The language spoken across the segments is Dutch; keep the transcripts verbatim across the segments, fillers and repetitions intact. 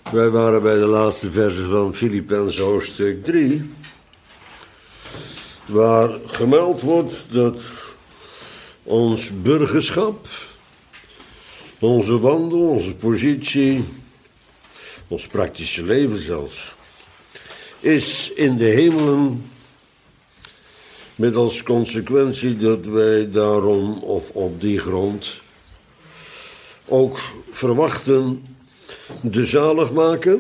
Wij waren bij de laatste versen van Filippenzen hoofdstuk drie, waar gemeld wordt dat ons burgerschap, onze wandel, onze positie, ons praktische leven zelfs, is in de hemelen, met als consequentie dat wij daarom of op die grond ook verwachten de zaligmaker,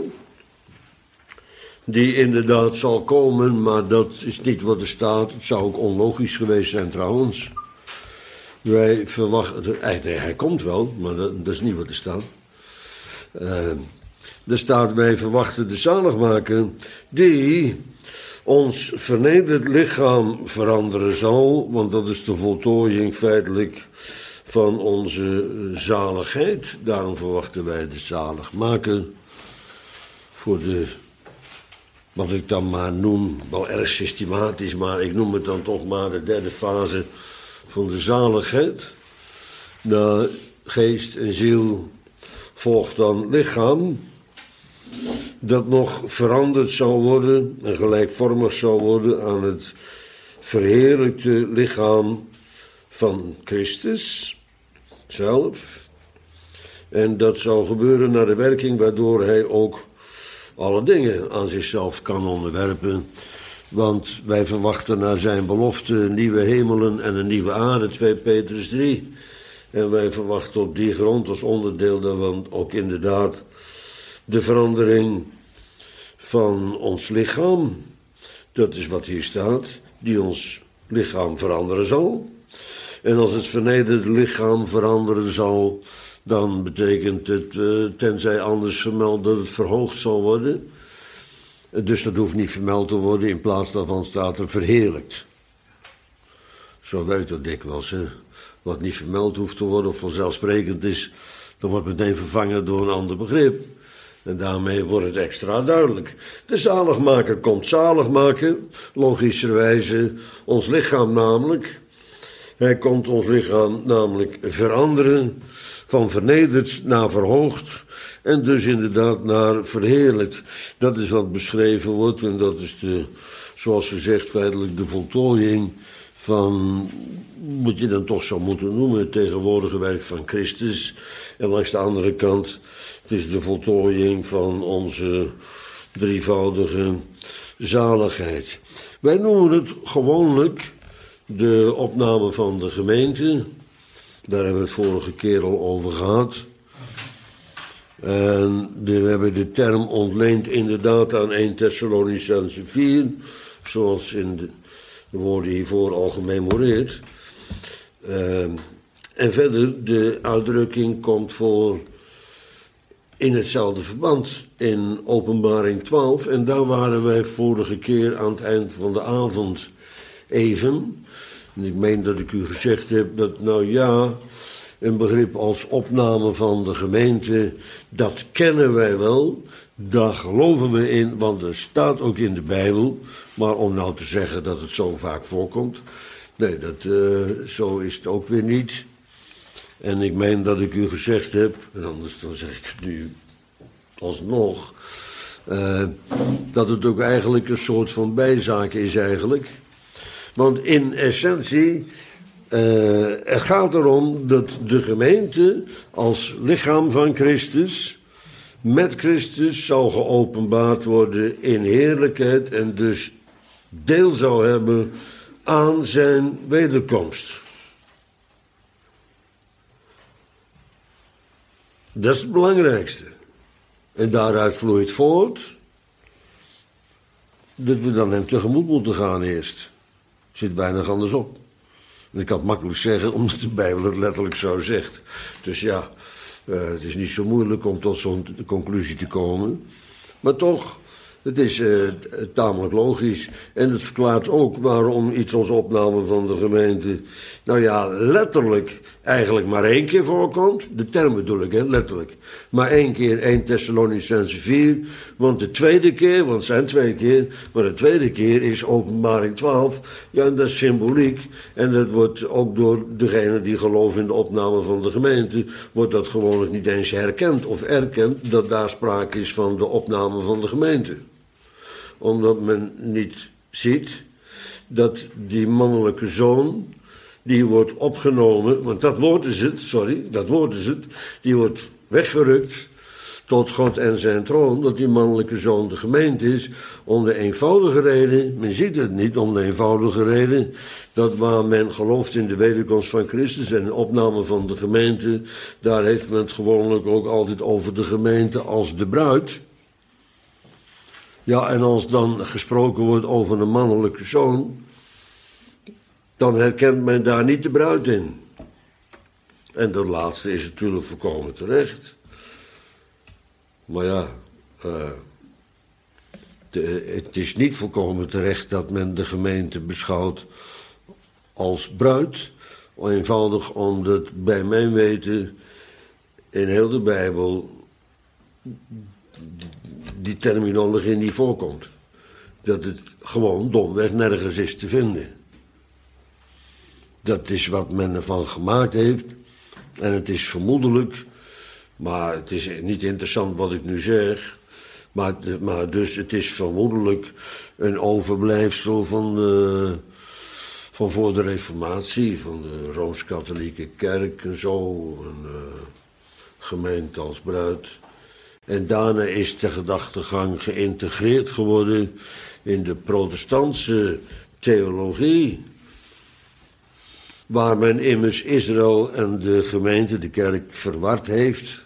die inderdaad zal komen, maar dat is niet wat er staat. Het zou ook onlogisch geweest zijn trouwens. Wij verwachten, eigenlijk, hij komt wel, maar dat, dat is niet wat er staat. Uh, er staat, wij verwachten de zaligmaker, die ons vernederd lichaam veranderen zal, want dat is de voltooiing feitelijk van onze zaligheid. Daarom verwachten wij de zaligmaker voor de, wat ik dan maar noem, wel erg systematisch, maar ik noem het dan toch maar de derde fase van de zaligheid. Na geest en ziel volgt dan lichaam, dat nog veranderd zal worden en gelijkvormig zal worden aan het verheerlijkte lichaam van Christus zelf. En dat zal gebeuren naar de werking waardoor hij ook alle dingen aan zichzelf kan onderwerpen. Want wij verwachten naar zijn belofte nieuwe hemelen en een nieuwe aarde, twee Petrus drie. En wij verwachten op die grond als onderdeel daarvan ook inderdaad de verandering van ons lichaam. Dat is wat hier staat, die ons lichaam veranderen zal. En als het vernederde lichaam veranderen zal, dan betekent het, uh, tenzij anders vermeld, dat het verhoogd zal worden. Dus dat hoeft niet vermeld te worden, in plaats daarvan staat er verheerlijkt. Zo werkt dat dikwijls, hè. Wat niet vermeld hoeft te worden of vanzelfsprekend is, dan wordt meteen vervangen door een ander begrip. En daarmee wordt het extra duidelijk. De zaligmaker komt zalig maken, logischerwijze ons lichaam namelijk. Hij komt ons lichaam namelijk veranderen, van vernederd naar verhoogd en dus inderdaad naar verheerlijkt. Dat is wat beschreven wordt en dat is de, zoals gezegd, feitelijk de voltooiing van, wat je dan toch zou moeten noemen, het tegenwoordige werk van Christus. En langs de andere kant, het is de voltooiing van onze drievoudige zaligheid. Wij noemen het gewoonlijk de opname van de gemeente. Daar hebben we het vorige keer al over gehad. En we hebben de term ontleend inderdaad aan eerste Thessalonicenzen vier, zoals in de, de woorden hiervoor al gememoreerd. Uh, en verder, de uitdrukking komt voor in hetzelfde verband in Openbaring twaalf. En daar waren wij vorige keer aan het eind van de avond even. En ik meen dat ik u gezegd heb dat, nou ja, een begrip als opname van de gemeente, dat kennen wij wel, daar geloven we in, want er staat ook in de Bijbel. Maar om nou te zeggen dat het zo vaak voorkomt, nee, dat, uh, zo is het ook weer niet. En ik meen dat ik u gezegd heb, en anders dan zeg ik het nu alsnog, uh, dat het ook eigenlijk een soort van bijzaak is eigenlijk. Want in essentie, uh, het gaat erom dat de gemeente als lichaam van Christus met Christus zal geopenbaard worden in heerlijkheid en dus deel zou hebben aan zijn wederkomst. Dat is het belangrijkste. En daaruit vloeit voort dat we dan hem tegemoet moeten gaan eerst. Zit weinig anders op. En ik kan het makkelijk zeggen, omdat de Bijbel het letterlijk zo zegt. Dus ja, uh, het is niet zo moeilijk om tot zo'n conclusie te komen. Maar toch, Het is uh, tamelijk logisch. En het verklaart ook waarom iets als opname van de gemeente, nou ja, letterlijk eigenlijk maar één keer voorkomt. De term bedoel ik, hè, letterlijk. Maar één keer, één Thessalonicense vier. Want de tweede keer, want het zijn twee keer, maar de tweede keer is Openbaring twaalf. Ja, en dat is symboliek. En dat wordt ook door degene die geloven in de opname van de gemeente, wordt dat gewoonlijk niet eens herkend of erkend dat daar sprake is van de opname van de gemeente. Omdat men niet ziet dat die mannelijke zoon, die wordt opgenomen, want dat woord is het, sorry, dat woord is het, die wordt weggerukt tot God en zijn troon, dat die mannelijke zoon de gemeente is, om de eenvoudige reden, men ziet het niet, om de eenvoudige reden, dat waar men gelooft in de wederkomst van Christus en de opname van de gemeente, daar heeft men het gewoonlijk ook altijd over de gemeente als de bruid. Ja, en als dan gesproken wordt over een mannelijke zoon, dan herkent men daar niet de bruid in. En dat laatste is natuurlijk volkomen terecht. Maar ja, uh, de, het is niet volkomen terecht dat men de gemeente beschouwt als bruid. Eenvoudig omdat bij mijn weten in heel de Bijbel die terminologie niet voorkomt. Dat het gewoon domweg nergens is te vinden. Dat is wat men ervan gemaakt heeft. En het is vermoedelijk, maar het is niet interessant wat ik nu zeg, maar, maar dus het is vermoedelijk een overblijfsel van, de, van voor de Reformatie, van de Rooms-Katholieke Kerk en zo, een uh, gemeente als bruid. En daarna is de gedachtegang geïntegreerd geworden in de protestantse theologie, waar men immers Israël en de gemeente, de kerk, verward heeft.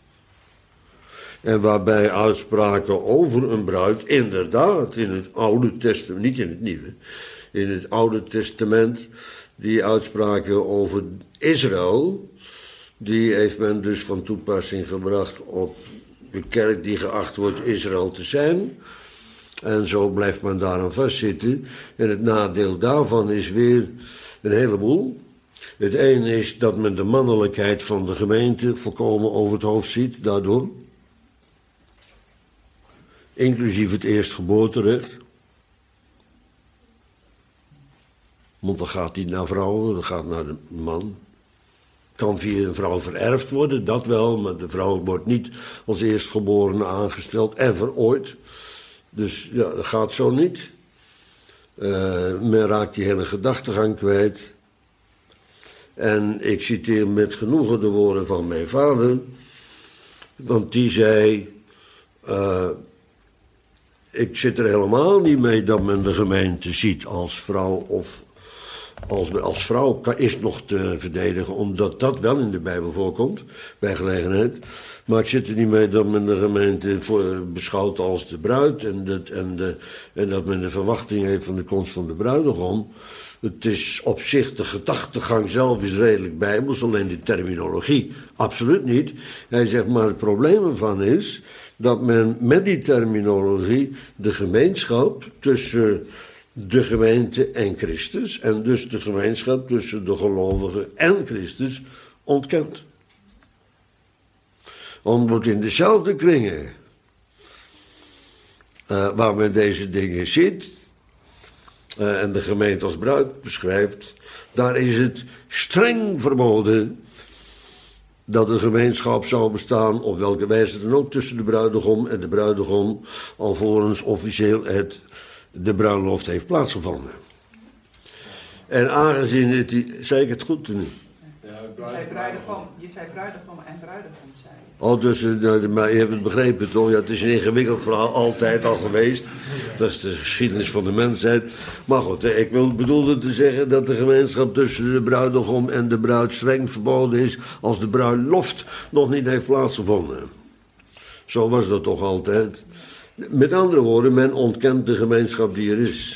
En waarbij uitspraken over een bruid, inderdaad, in het Oude Testament, niet in het Nieuwe, in het Oude Testament, die uitspraken over Israël, die heeft men dus van toepassing gebracht op de kerk die geacht wordt Israël te zijn. En zo blijft men daaraan vastzitten. En het nadeel daarvan is weer een heleboel. Het ene is dat men de mannelijkheid van de gemeente volkomen over het hoofd ziet, daardoor. Inclusief het eerstgeboorterecht. Want dat gaat niet naar vrouwen, dat gaat naar de man. Kan via een vrouw vererfd worden, dat wel, maar de vrouw wordt niet als eerstgeborene aangesteld, ever, ooit. Dus ja, dat gaat zo niet. Uh, men raakt die hele gedachtegang kwijt. En ik citeer met genoegen de woorden van mijn vader, want die zei, uh, ik zit er helemaal niet mee dat men de gemeente ziet als vrouw of als, als vrouw is nog te verdedigen, omdat dat wel in de Bijbel voorkomt, bij gelegenheid. Maar ik zit er niet mee dat men de gemeente voor, beschouwt als de bruid en dat, en, de, en dat men de verwachting heeft van de komst van de bruidegom. Het is op zich, de gedachtegang zelf is redelijk bijbels, alleen de terminologie absoluut niet. Hij zegt, maar het probleem ervan is dat men met die terminologie de gemeenschap tussen de gemeente en Christus, en dus de gemeenschap tussen de gelovigen en Christus, ontkent. Omdat in dezelfde kringen uh, waar men deze dingen ziet, uh, en de gemeente als bruid beschrijft, daar is het streng verboden dat de gemeenschap zou bestaan, op welke wijze dan ook, tussen de bruidegom en de bruidegom, alvorens officieel het, de bruiloft heeft plaatsgevonden. En aangezien het, zei ik het goed nu? Ja, je zei bruidegom, je zei bruidegom en bruidegom zei. Oh, dus, uh, maar je hebt het begrepen toch? Ja, het is een ingewikkeld verhaal, altijd al geweest. Dat is de geschiedenis van de mensheid. Maar goed, ik wil, bedoelde te zeggen dat de gemeenschap tussen de bruidegom en de bruid streng verboden is als de bruiloft nog niet heeft plaatsgevonden. Zo was dat toch altijd. Met andere woorden, men ontkent de gemeenschap die er is.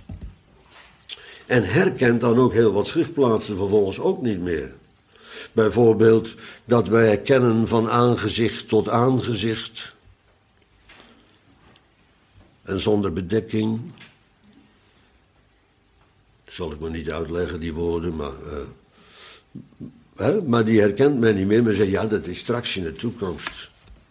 En herkent dan ook heel wat schriftplaatsen vervolgens ook niet meer. Bijvoorbeeld dat wij kennen van aangezicht tot aangezicht. en zonder bedekking. Zal ik maar niet uitleggen, die woorden, maar... Uh, hè? Maar die herkent men niet meer, maar zegt, ja, dat is straks in de toekomst.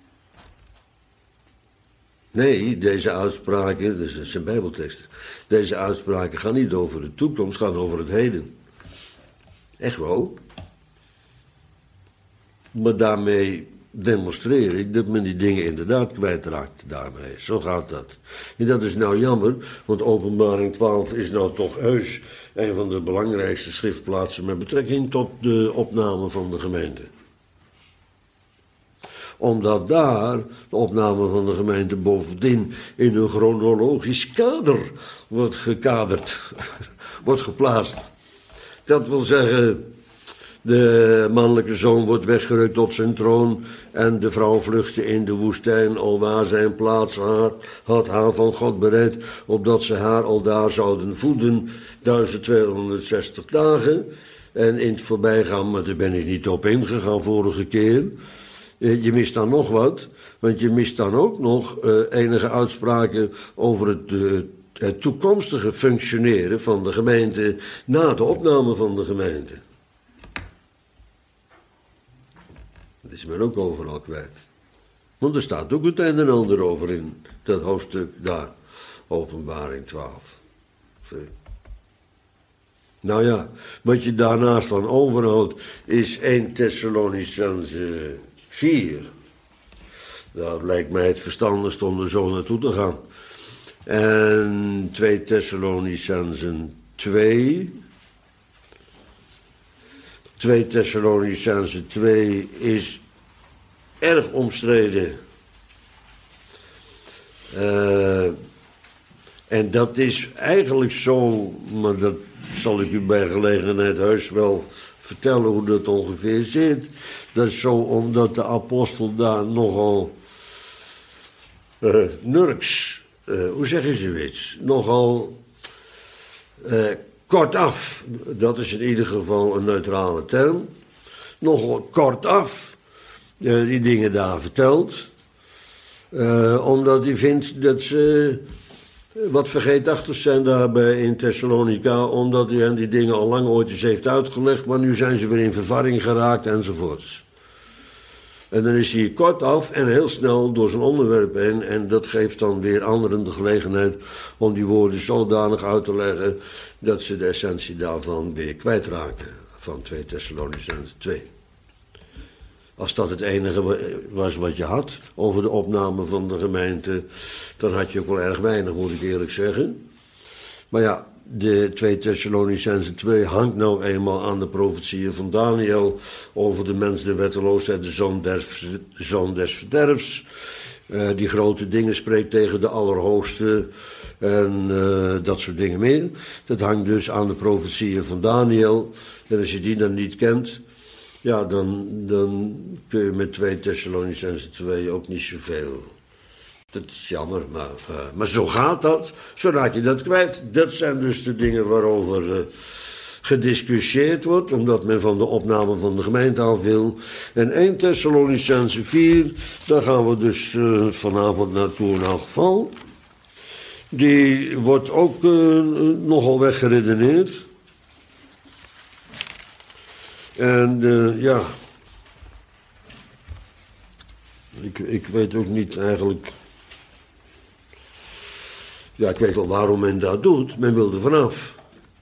Nee, deze uitspraken, dus dat zijn bijbelteksten, deze uitspraken gaan niet over de toekomst, gaan over het heden. Echt wel. Maar daarmee demonstreer ik dat men die dingen inderdaad kwijtraakt daarmee. Zo gaat dat. En dat is nou jammer, want Openbaring twaalf is nou toch heus een van de belangrijkste schriftplaatsen met betrekking tot de opname van de gemeente. Omdat daar de opname van de gemeente bovendien in een chronologisch kader wordt gekaderd, wordt geplaatst. Dat wil zeggen, de mannelijke zoon wordt weggerukt op zijn troon en de vrouw vluchtte in de woestijn, alwaar zijn plaats haar, had haar van God bereid, opdat ze haar aldaar zouden voeden, duizend tweehonderdzestig dagen. En in het voorbijgaan, maar daar ben ik niet op ingegaan vorige keer, je mist dan nog wat, want je mist dan ook nog uh, enige uitspraken over het, uh, het toekomstige functioneren van de gemeente na de opname van de gemeente. Dat is men ook overal kwijt. Want er staat ook het een en ander over in dat hoofdstuk daar, Openbaring twaalf. Zie. Nou ja, wat je daarnaast dan overhoudt is Eerste Thessalonicenzen vier. Dat lijkt mij het verstandigst om er zo naartoe te gaan. En Tweede Thessalonicenzen twee. Tweede Thessalonicenzen twee is erg omstreden. Uh, en dat is eigenlijk zo, maar dat zal ik u bij gelegenheid heus wel vertellen hoe dat ongeveer zit. Dat is zo omdat de apostel daar nogal uh, nurks, uh, hoe zeg je zoiets, nogal uh, kortaf, dat is in ieder geval een neutrale term, nogal kortaf uh, die dingen daar vertelt. Uh, omdat hij vindt dat ze wat vergeetachtig zijn daarbij in Thessalonica, omdat hij hen die dingen al lang ooit eens heeft uitgelegd, maar nu zijn ze weer in verwarring geraakt enzovoorts. En dan is hij kortaf en heel snel door zijn onderwerp heen, en dat geeft dan weer anderen de gelegenheid om die woorden zodanig uit te leggen dat ze de essentie daarvan weer kwijtraken, van Tweede Thessalonicenzen twee. Als dat het enige was wat je had over de opname van de gemeente, dan had je ook wel erg weinig, moet ik eerlijk zeggen. Maar ja, de Tweede Thessalonicenzen twee hangt nou eenmaal aan de profetieën van Daniel over de mens, de wetteloosheid, de zoon des, zoon des verderfs. Uh, die grote dingen spreekt tegen de Allerhoogste en uh, dat soort dingen meer. Dat hangt dus aan de profetieën van Daniel. En als je die dan niet kent, ja, dan, dan kun je met Tweede Thessalonicenzen twee ook niet zoveel. Dat is jammer, maar, uh, maar zo gaat dat. Zo raak je dat kwijt. Dat zijn dus de dingen waarover uh, gediscussieerd wordt, omdat men van de opname van de gemeente af wil. En Eerste Thessalonicenzen vier, daar gaan we dus uh, vanavond naartoe in elk geval. Die wordt ook uh, nogal weggeredeneerd. En uh, ja, ik, ik weet ook niet eigenlijk, ja, ik weet wel waarom men dat doet, men wil er vanaf.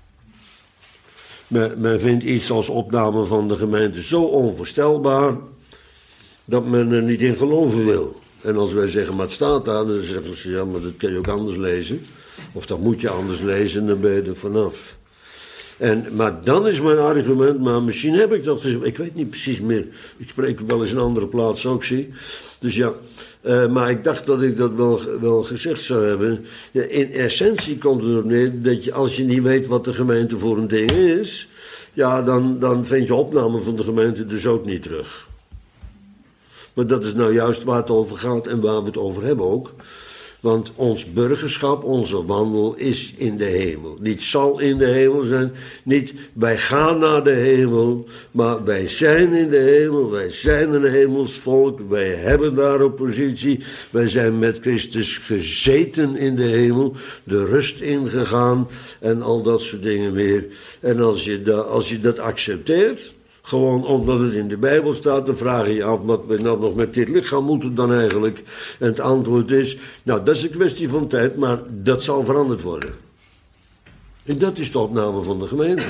Men, men vindt iets als opname van de gemeente zo onvoorstelbaar, dat men er niet in geloven wil. En als wij zeggen, maar het staat daar, dan zeggen ze, ja, maar dat kun je ook anders lezen. Of dat moet je anders lezen, dan ben je er vanaf. En, maar dan is mijn argument, maar misschien heb ik dat gezegd, ik weet niet precies meer. Ik spreek wel eens in een andere plaats ook, zie. Dus ja, uh, maar ik dacht dat ik dat wel, wel gezegd zou hebben. Ja, in essentie komt het erop neer dat je, als je niet weet wat de gemeente voor een ding is, ja, dan, dan vind je opname van de gemeente dus ook niet terug. Maar dat is nou juist waar het over gaat en waar we het over hebben ook. Want ons burgerschap, onze wandel is in de hemel. Niet zal in de hemel zijn, niet wij gaan naar de hemel, maar wij zijn in de hemel, wij zijn een hemelsvolk, wij hebben daar een positie, wij zijn met Christus gezeten in de hemel, de rust ingegaan en al dat soort dingen meer. En als je, da, als je dat accepteert, gewoon omdat het in de Bijbel staat, dan vraag je je af wat we nou nog met dit lichaam moeten dan eigenlijk. En het antwoord is, nou dat is een kwestie van tijd, maar dat zal veranderd worden. En dat is de opname van de gemeente.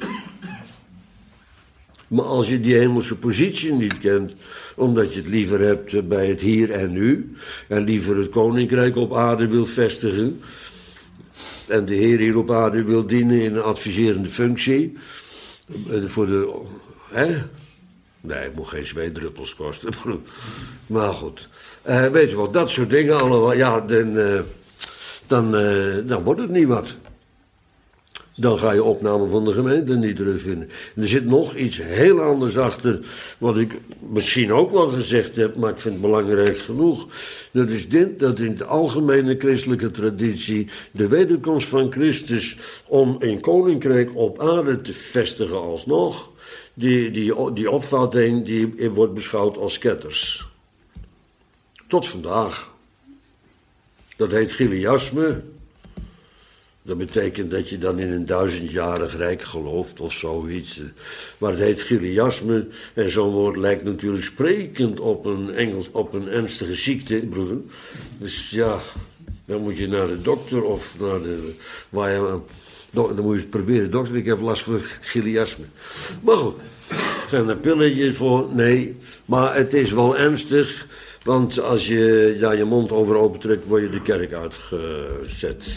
Maar als je die hemelse positie niet kent, omdat je het liever hebt bij het hier en nu, en liever het koninkrijk op aarde wil vestigen, en de Heer hier op aarde wil dienen in een adviserende functie, voor de... Hè? Nee, het moet geen zweetdruppels kosten. Maar goed. Uh, weet je wel, dat soort dingen allemaal. Ja, dan, uh, dan, uh, dan wordt het niet wat. Dan ga je opname van de gemeente niet terugvinden. En er zit nog iets heel anders achter. Wat ik misschien ook wel gezegd heb, maar ik vind het belangrijk genoeg. Dat is dit, dat in de algemene christelijke traditie de wederkomst van Christus om een koninkrijk op aarde te vestigen alsnog, Die, die, die opvatting die wordt beschouwd als ketters. Tot vandaag. Dat heet Chiliasme. Dat betekent dat je dan in een duizendjarig rijk gelooft of zoiets. Maar het heet Chiliasme. En zo'n woord lijkt natuurlijk sprekend op een, Engels, op een ernstige ziekte, broeder. Dus ja, dan moet je naar de dokter of naar de... Waar je, dan moet je eens proberen, dokter, ik heb last van chiliasme. Maar goed, zijn er pilletjes voor? Nee, maar het is wel ernstig, want als je ja, je mond over opentrekt, word je de kerk uitgezet.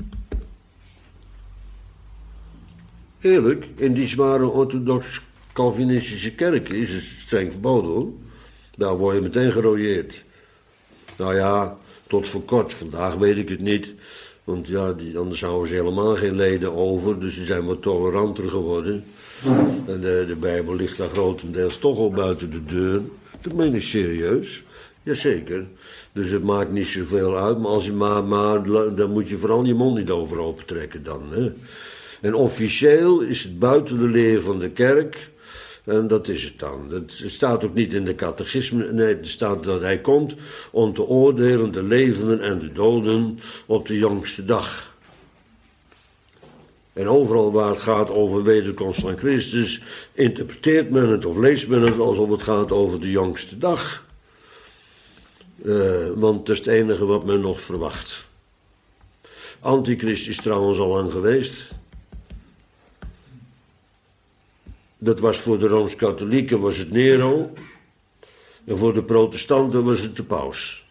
Eerlijk, in die zware orthodox-calvinistische kerken is het streng verboden hoor. Daar word je meteen gerooieerd. Nou ja, tot voor kort, vandaag weet ik het niet. Want ja, die, anders houden ze helemaal geen leden over, dus ze zijn wat toleranter geworden. En de, de Bijbel ligt daar grotendeels toch al buiten de deur. Dat meen ik serieus. Jazeker. Dus het maakt niet zoveel uit, maar, als je maar, maar dan moet je vooral je mond niet over opentrekken dan. Hè. En officieel is het buiten de leer van de kerk. En dat is het dan. Het staat ook niet in de catechisme. Nee, er staat dat hij komt om te oordelen de levenden en de doden op de jongste dag. En overal waar het gaat over wederkomst van Christus, interpreteert men het of leest men het alsof het gaat over de jongste dag. Uh, want dat is het enige wat men nog verwacht. Antichrist is trouwens al lang geweest. Dat was voor de Rooms-Katholieken was het Nero. En voor de protestanten was het de paus.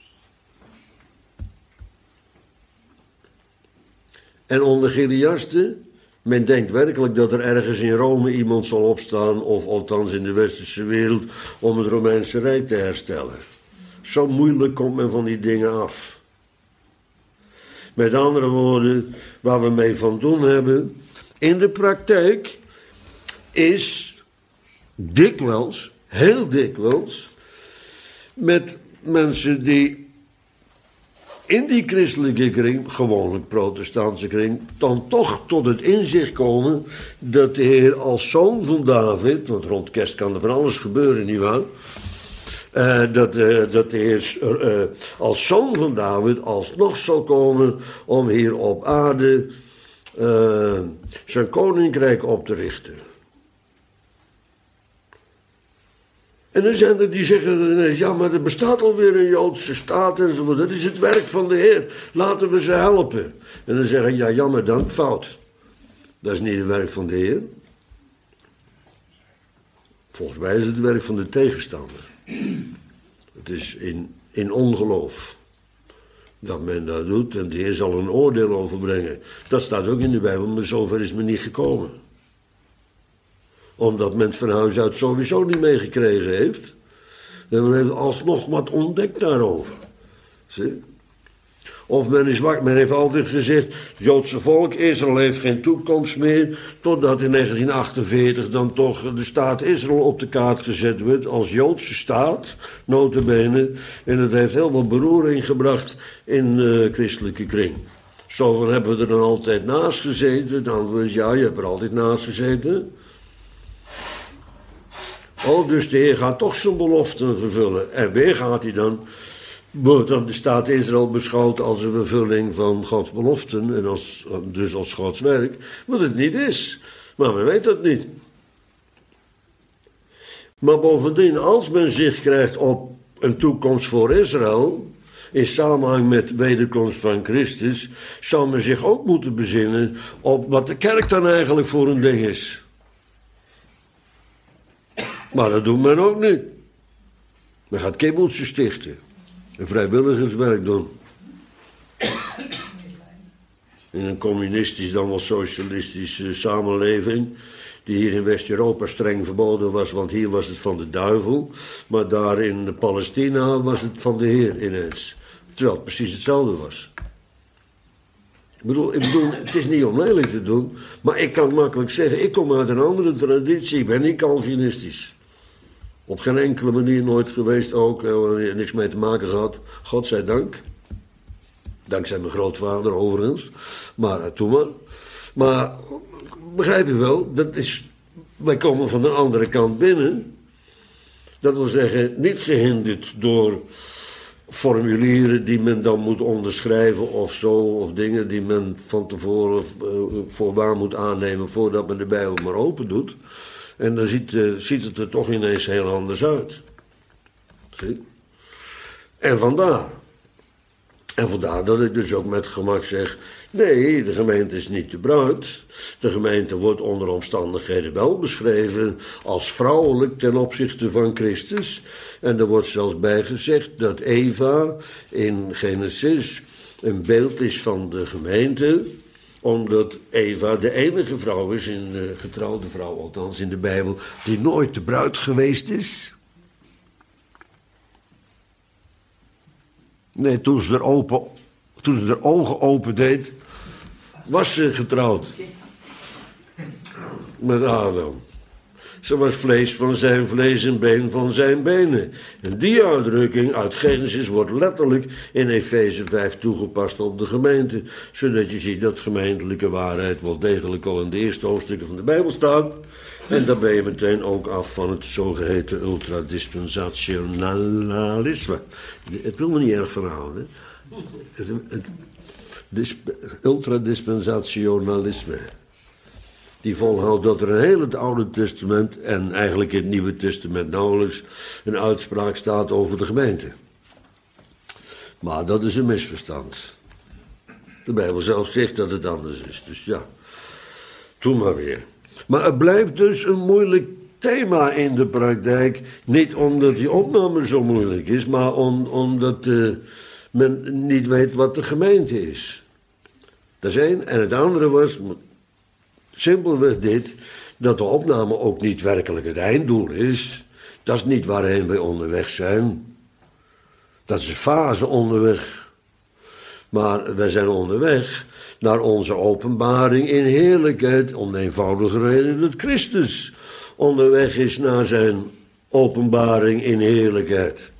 En onder Chiliasten, men denkt werkelijk dat er ergens in Rome iemand zal opstaan, of althans in de westerse wereld, om het Romeinse Rijk te herstellen. Zo moeilijk komt men van die dingen af. Met andere woorden, waar we mee van doen hebben, in de praktijk is dikwijls, heel dikwijls, met mensen die in die christelijke kring, gewoonlijk protestantse kring, dan toch tot het inzicht komen dat de Heer als zoon van David, want rond kerst kan er van alles gebeuren, nietwaar? Uh, dat, uh, dat de Heer uh, als zoon van David alsnog zal komen om hier op aarde uh, zijn koninkrijk op te richten. En dan zijn er die zeggen, ja, maar er bestaat alweer een Joodse staat enzovoort. Dat is het werk van de Heer. Laten we ze helpen. En dan zeggen, ja, jammer dan, fout. Dat is niet het werk van de Heer. Volgens mij is het het werk van de tegenstander. Het is in, in ongeloof dat men dat doet. En de Heer zal een oordeel over brengen. Dat staat ook in de Bijbel, maar zover is men niet gekomen. Omdat men het van huis uit sowieso niet meegekregen heeft. En men heeft alsnog wat ontdekt daarover. Zie? Of men is wakker, men heeft altijd gezegd, het Joodse volk, Israël heeft geen toekomst meer, totdat in negentien achtenveertig dan toch de staat Israël op de kaart gezet werd als Joodse staat, nota bene. En het heeft heel veel beroering gebracht in de uh, christelijke kring. Zoveel hebben we er dan altijd naast gezeten. De antwoord is ja, je hebt er altijd naast gezeten. Oh, dus de Heer gaat toch zijn beloften vervullen. En weer gaat hij dan, wordt dan de staat Israël beschouwd als een vervulling van Gods beloften. En als, dus als Gods werk. Wat het niet is. Maar men weet dat niet. Maar bovendien, als men zich krijgt op een toekomst voor Israël, in samenhang met wederkomst van Christus, zou men zich ook moeten bezinnen op wat de kerk dan eigenlijk voor een ding is. Maar dat doet men ook niet. Men gaat kibbutzen stichten. En vrijwilligerswerk doen. In een communistisch dan wel socialistische samenleving, die hier in West-Europa streng verboden was, want hier was het van de duivel. Maar daar in Palestina was het van de Heer ineens. Terwijl het precies hetzelfde was. Ik bedoel, ik bedoel, het is niet om lelijk te doen, maar ik kan makkelijk zeggen, ik kom uit een andere traditie, ik ben niet Calvinistisch. Op geen enkele manier nooit geweest ook, er niks mee te maken gehad, godzijdank. Dankzij mijn grootvader overigens, maar uh, toen maar. Maar, begrijp je wel, dat is, wij komen van de andere kant binnen. Dat wil zeggen, niet gehinderd door formulieren die men dan moet onderschrijven of zo, of dingen die men van tevoren uh, voor waar moet aannemen voordat men de Bijbel maar open doet. En dan ziet, uh, ziet het er toch ineens heel anders uit. Zie? En vandaar. En vandaar dat ik dus ook met gemak zeg, nee, de gemeente is niet de bruid. De gemeente wordt onder omstandigheden wel beschreven als vrouwelijk ten opzichte van Christus. En er wordt zelfs bij gezegd dat Eva in Genesis een beeld is van de gemeente, omdat Eva de enige vrouw is, in de getrouwde vrouw althans in de Bijbel, die nooit de bruid geweest is. Nee, toen ze er, open, toen ze er ogen open deed, was ze getrouwd met Adam. Ze was vlees van zijn vlees en been van zijn benen. En die uitdrukking uit Genesis wordt letterlijk in Efeze vijf toegepast op de gemeente. Zodat je ziet dat gemeentelijke waarheid wel degelijk al in de eerste hoofdstukken van de Bijbel staat. En dan ben je meteen ook af van het zogeheten ultradispensationalisme. Het wil me niet erg verhouden. Het, het, het ultradispensationalisme. Die volhoudt dat er in heel het Oude Testament en eigenlijk in het Nieuwe Testament nauwelijks een uitspraak staat over de gemeente. Maar dat is een misverstand. De Bijbel zelf zegt dat het anders is. Dus ja, doe maar weer. Maar het blijft dus een moeilijk thema in de praktijk. Niet omdat die opname zo moeilijk is, maar om, omdat uh, men niet weet wat de gemeente is. Dat is één. En het andere was simpelweg dit, dat de opname ook niet werkelijk het einddoel is. Dat is niet waarheen wij onderweg zijn. Dat is een fase onderweg. Maar wij zijn onderweg naar onze openbaring in heerlijkheid, om de eenvoudige reden dat Christus onderweg is naar zijn openbaring in heerlijkheid.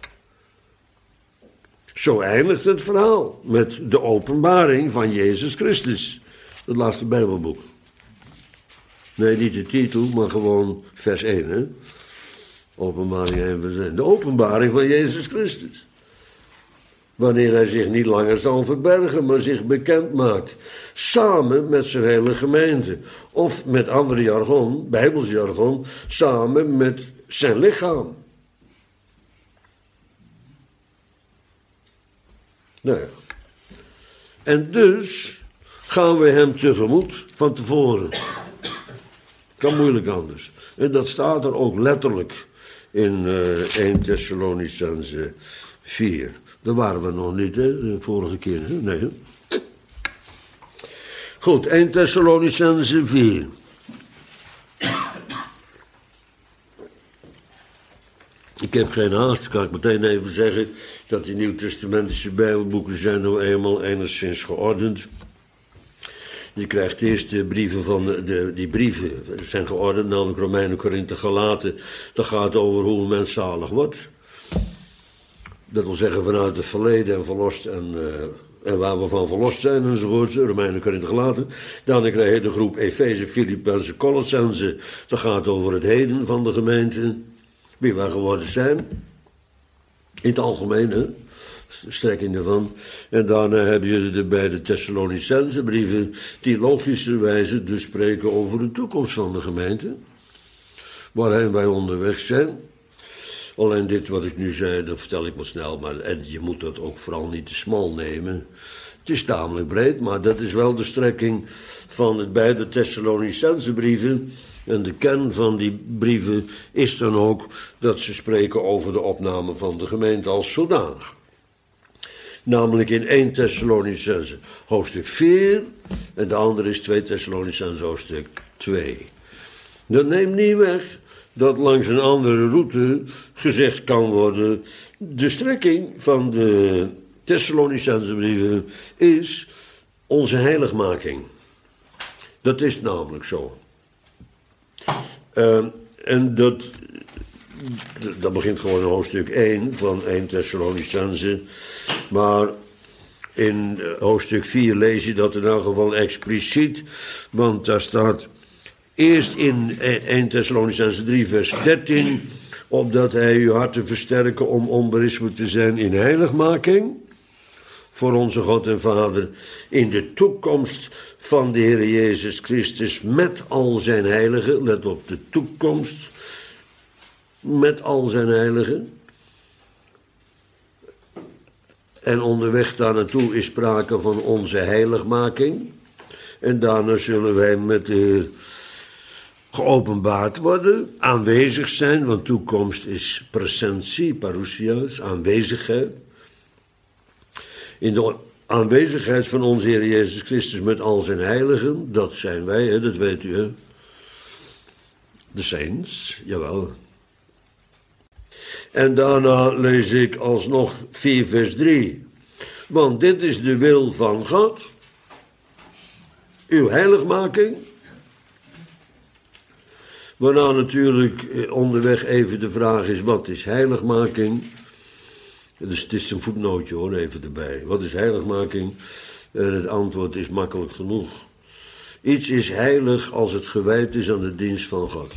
Zo eindigt het verhaal met de openbaring van Jezus Christus. Het laatste Bijbelboek. Nee, niet de titel, maar gewoon vers één. Hè? Openbaring één vers één. De openbaring van Jezus Christus. Wanneer hij zich niet langer zal verbergen, maar zich bekend maakt. Samen met zijn hele gemeente. Of met andere jargon, Bijbels jargon, samen met zijn lichaam. Nou ja. En dus gaan we hem tegemoet van tevoren. Kan moeilijk anders. En dat staat er ook letterlijk in uh, eerste Thessalonicenzen vier. Daar waren we nog niet, hè, de vorige keer. Hè? Nee. Hè? Goed, eerste Thessalonicenzen vier. Ik Ik heb geen haast, kan ik meteen even zeggen, dat die Nieuwtestamentische Bijbelboeken zijn nou eenmaal enigszins geordend. Je krijgt eerst de brieven van de, de die brieven zijn geordend, namelijk Romeinen, Korinthe, Galaten. Dat gaat over hoe een mens zalig wordt. Dat wil zeggen vanuit het verleden en verlost en, uh, en waar we van verlost zijn enzovoort. Romeinen, Korinthe, Galaten. Dan krijg je de groep Efeze, Filippenzen, Colossenzen. Dat gaat over het heden van de gemeente. Wie wij geworden zijn. In het algemeen, hè. Strekking ervan. En daarna heb je de beide Thessalonicense brieven, die logischerwijze dus spreken over de toekomst van de gemeente. Waarheen wij onderweg zijn. Alleen dit wat ik nu zei, dat vertel ik wat snel, maar en je moet dat ook vooral niet te smal nemen. Het is tamelijk breed, maar dat is wel de strekking van het beide Thessalonicense brieven. En de kern van die brieven is dan ook dat ze spreken over de opname van de gemeente als zodanig. Namelijk in één Thessalonicense hoofdstuk vier en de andere is twee Thessalonicense hoofdstuk twee. Dat neemt niet weg dat langs een andere route gezegd kan worden, de strekking van de Thessalonicense brieven is onze heiligmaking. Dat is namelijk zo. Uh, en dat, dat begint gewoon in hoofdstuk één van één Thessalonicense. Maar in hoofdstuk vier lees je dat in elk geval expliciet. Want daar staat eerst in één Thessalonicense drie vers dertien. Opdat hij uw harten versterken om onberispelijk te zijn in heiligmaking. Voor onze God en Vader in de toekomst van de Heer Jezus Christus met al zijn heiligen. Let op, de toekomst met al zijn heiligen. En onderweg daar naartoe is sprake van onze heiligmaking. En daarna zullen wij met de geopenbaard worden, aanwezig zijn, want toekomst is presentie, parousia, is aanwezigheid. In de aanwezigheid van onze Heer Jezus Christus met al zijn heiligen, dat zijn wij, hè, dat weet u, hè. De saints, jawel. En daarna lees ik alsnog vier vers drie. Want dit is de wil van God, uw heiligmaking. Waarna natuurlijk onderweg even de vraag is, wat is heiligmaking? Dus het is een voetnootje hoor, even erbij. Wat is heiligmaking? En het antwoord is makkelijk genoeg. Iets is heilig als het gewijd is aan de dienst van God.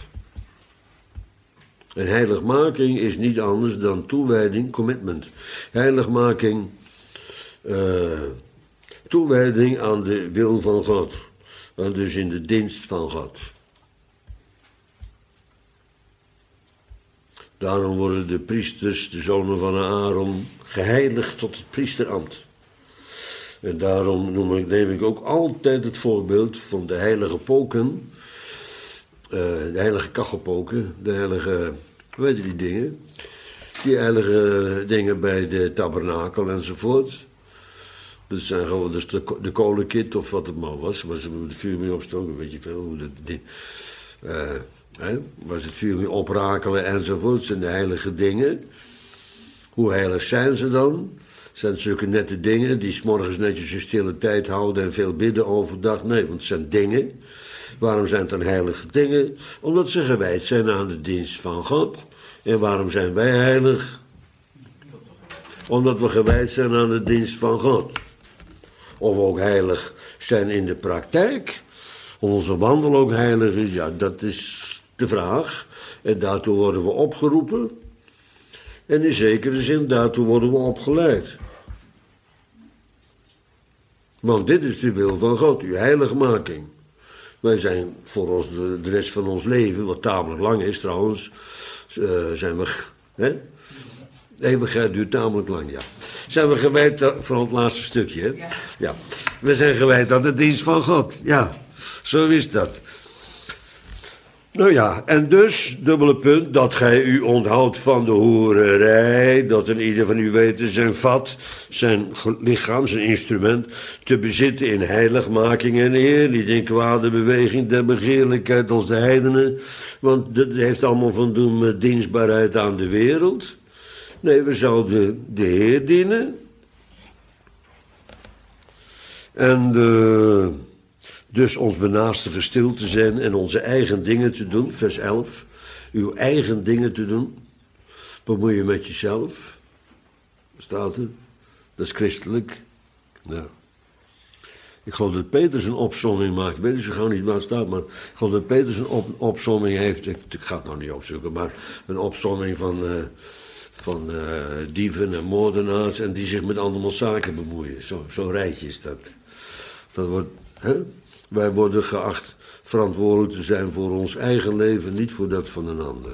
En heiligmaking is niet anders dan toewijding, commitment. Heiligmaking, uh, toewijding aan de wil van God. En dus in de dienst van God. Daarom worden de priesters, de zonen van Aaron, geheiligd tot het priesterambt. En daarom noem ik, neem ik ook altijd het voorbeeld van de heilige poken. Uh, de heilige kachelpoken, de heilige, hoe heet die dingen? Die heilige dingen bij de tabernakel enzovoort. Dat zijn gewoon dus de, de kolenkit of wat het maar was, waar ze met de vuur mee opstoken, weet je veel hoe dat ding. Uh, He, waar ze het vuur mee oprakelen enzovoort, zijn de heilige dingen. Hoe heilig zijn ze dan? Zijn het zulke nette dingen die 's morgens netjes een stille tijd houden en veel bidden overdag? Nee, want het zijn dingen. Waarom zijn het dan heilige dingen? Omdat ze gewijd zijn aan de dienst van God. En waarom zijn wij heilig? Omdat we gewijd zijn aan de dienst van God. Of we ook heilig zijn in de praktijk. Of onze wandel ook heilig is, ja, dat is de vraag. En daartoe worden we opgeroepen. En in zekere zin, daartoe worden we opgeleid. Want dit is de wil van God, uw heiligmaking. Wij zijn voor ons de, de rest van ons leven, wat tamelijk lang is trouwens, uh, zijn we, hè? Eeuwigheid duurt tamelijk lang, ja. Zijn we gewijd, voor het laatste stukje, hè? Ja. Ja. We zijn gewijd aan de dienst van God, ja. Zo is dat. Nou ja, en dus, dubbele punt, dat gij u onthoudt van de hoererij, dat een ieder van u weten zijn vat, zijn lichaam, zijn instrument, te bezitten in heiligmaking en eer, niet in kwade beweging der begeerlijkheid als de heidenen, want dat heeft allemaal van doen met dienstbaarheid aan de wereld. Nee, we zouden de Heer dienen. En de... Dus ons benaaste stil te zijn en onze eigen dingen te doen. Vers elf. Uw eigen dingen te doen. Bemoei je met jezelf. Staat er. Dat is christelijk. Nou. Ik geloof dat Petrus een opsomming maakt. Ik weet niet zo gauw niet waar het staat. Maar ik geloof dat Petrus een op, opsomming heeft. Ik, ik ga het nou niet opzoeken. Maar een opsomming van, uh, van uh, dieven en moordenaars. En die zich met allemaal zaken bemoeien. Zo, zo'n rijtje is dat. Dat wordt... Hè? Wij worden geacht verantwoordelijk te zijn voor ons eigen leven, niet voor dat van een ander.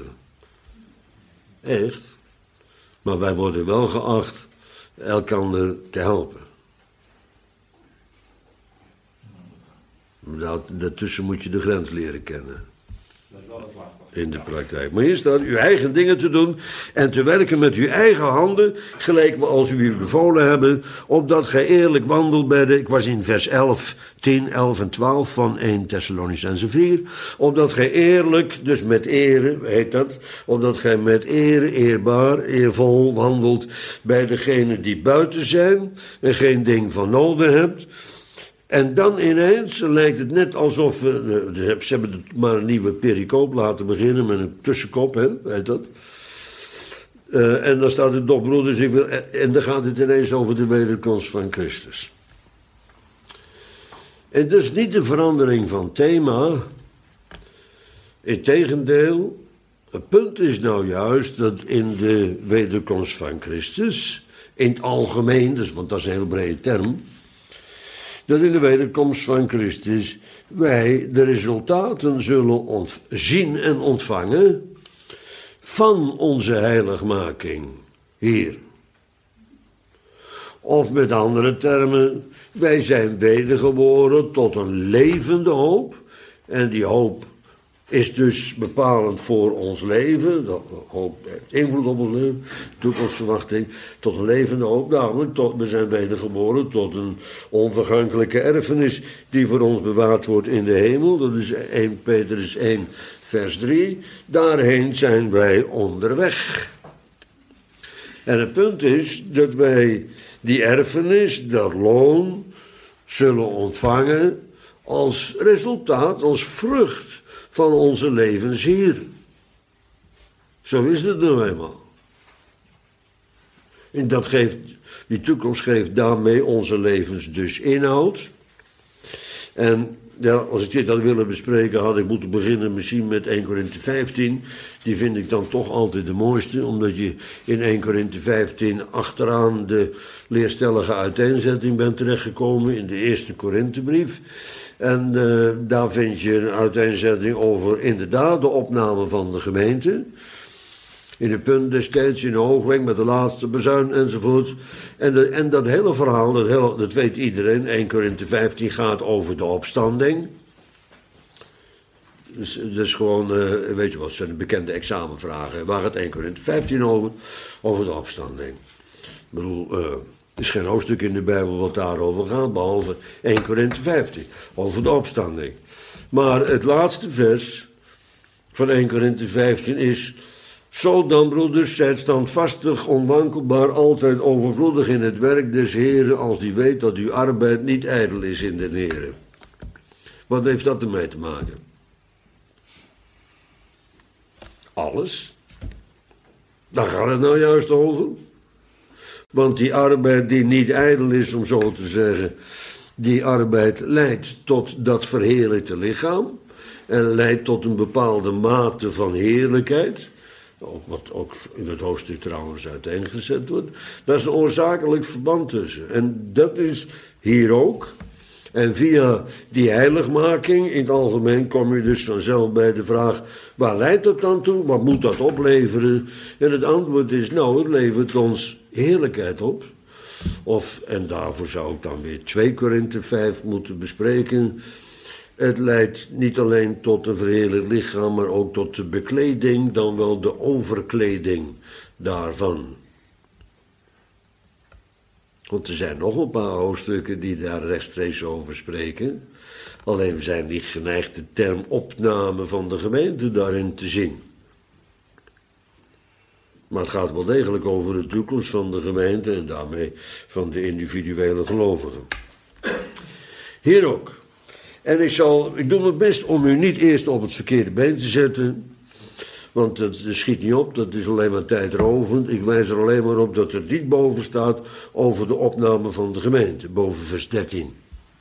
Echt. Maar wij worden wel geacht elkander te helpen. Dat, daartussen moet je de grens leren kennen. In de praktijk. Maar hier staat uw eigen dingen te doen en te werken met uw eigen handen, gelijk als u u bevolen hebben, opdat gij eerlijk wandelt bij de, ik was in vers elf, tien, elf en twaalf van eerste Thessalonicenzen vier, opdat gij eerlijk, dus met ere, heet dat, opdat gij met ere, eerbaar, eervol wandelt bij degenen die buiten zijn en geen ding van nodig hebt. En dan ineens lijkt het net alsof we, ze hebben maar een nieuwe pericoop laten beginnen met een tussenkop, hè, weet dat. Uh, en dan staat het toch, broeders, ik wil, en dan gaat het ineens over de wederkomst van Christus. En dat is niet de verandering van thema. Integendeel, het punt is nou juist dat in de wederkomst van Christus, in het algemeen, dus, want dat is een heel brede term, dat in de wederkomst van Christus wij de resultaten zullen ont- zien en ontvangen van onze heiligmaking hier. Of met andere termen, wij zijn wedergeboren tot een levende hoop. En die hoop is dus bepalend voor ons leven. Dat hoop heeft invloed op ons leven, toekomstverwachting, tot een levende hoop. Namelijk, tot, we zijn wedergeboren tot een onvergankelijke erfenis die voor ons bewaard wordt in de hemel. Dat is eerste Petrus één, vers drie. Daarheen zijn wij onderweg. En het punt is dat wij die erfenis, dat loon, zullen ontvangen als resultaat, als vrucht van onze levens hier. Zo is het nou eenmaal. En dat geeft, die toekomst geeft daarmee onze levens dus inhoud. En ja, als ik dit had willen bespreken, had ik moeten beginnen misschien met eerste Korinthe vijftien. Die vind ik dan toch altijd de mooiste, omdat je in eerste Korinthe vijftien achteraan de leerstellige uiteenzetting bent terechtgekomen in de eerste Korinthebrief. En uh, daar vind je een uiteenzetting over inderdaad de opname van de gemeente. In het punt destijds in de hoogwenk met de laatste bezuin enzovoort. En, de, en dat hele verhaal, dat, hele, dat weet iedereen, eerste Korinthe vijftien gaat over de opstanding. Dus, dus gewoon, uh, weet je wat, zijn de bekende examenvragen. Waar gaat eerste Korinthe vijftien over? Over de opstanding. Ik bedoel, uh, er is geen hoofdstuk in de Bijbel wat daarover gaat, behalve eerste Korinthe vijftien, over de opstanding. Maar het laatste vers van eerste Korinthe vijftien is: zo dan, broeders, zijt standvastig, onwankelbaar, altijd overvloedig in het werk des Heren, als die weet dat uw arbeid niet ijdel is in de Heren. Wat heeft dat ermee te maken? Alles. Daar gaat het nou juist over. Want die arbeid die niet ijdel is, om zo te zeggen, die arbeid leidt tot dat verheerlijkte lichaam en leidt tot een bepaalde mate van heerlijkheid. Ook wat ook in het hoofdstuk trouwens uiteengezet wordt. Daar is een oorzakelijk verband tussen. En dat is hier ook. En via die heiligmaking, in het algemeen, kom je dus vanzelf bij de vraag: waar leidt dat dan toe? Wat moet dat opleveren? En het antwoord is: nou, het levert ons heerlijkheid op. Of, en daarvoor zou ik dan weer twee Korinthe vijf moeten bespreken. Het leidt niet alleen tot een verheerlijk lichaam, maar ook tot de bekleding, dan wel de overkleding daarvan. Want er zijn nog een paar hoofdstukken die daar rechtstreeks over spreken. Alleen we zijn niet geneigd de term opname van de gemeente daarin te zien. Maar het gaat wel degelijk over de toekomst van de gemeente en daarmee van de individuele gelovigen. Hier ook. En ik, zal, ik doe mijn best om u niet eerst op het verkeerde been te zetten. Want dat, dat schiet niet op, dat is alleen maar tijdrovend. Ik wijs er alleen maar op dat er niet boven staat over de opname van de gemeente. Boven vers dertien.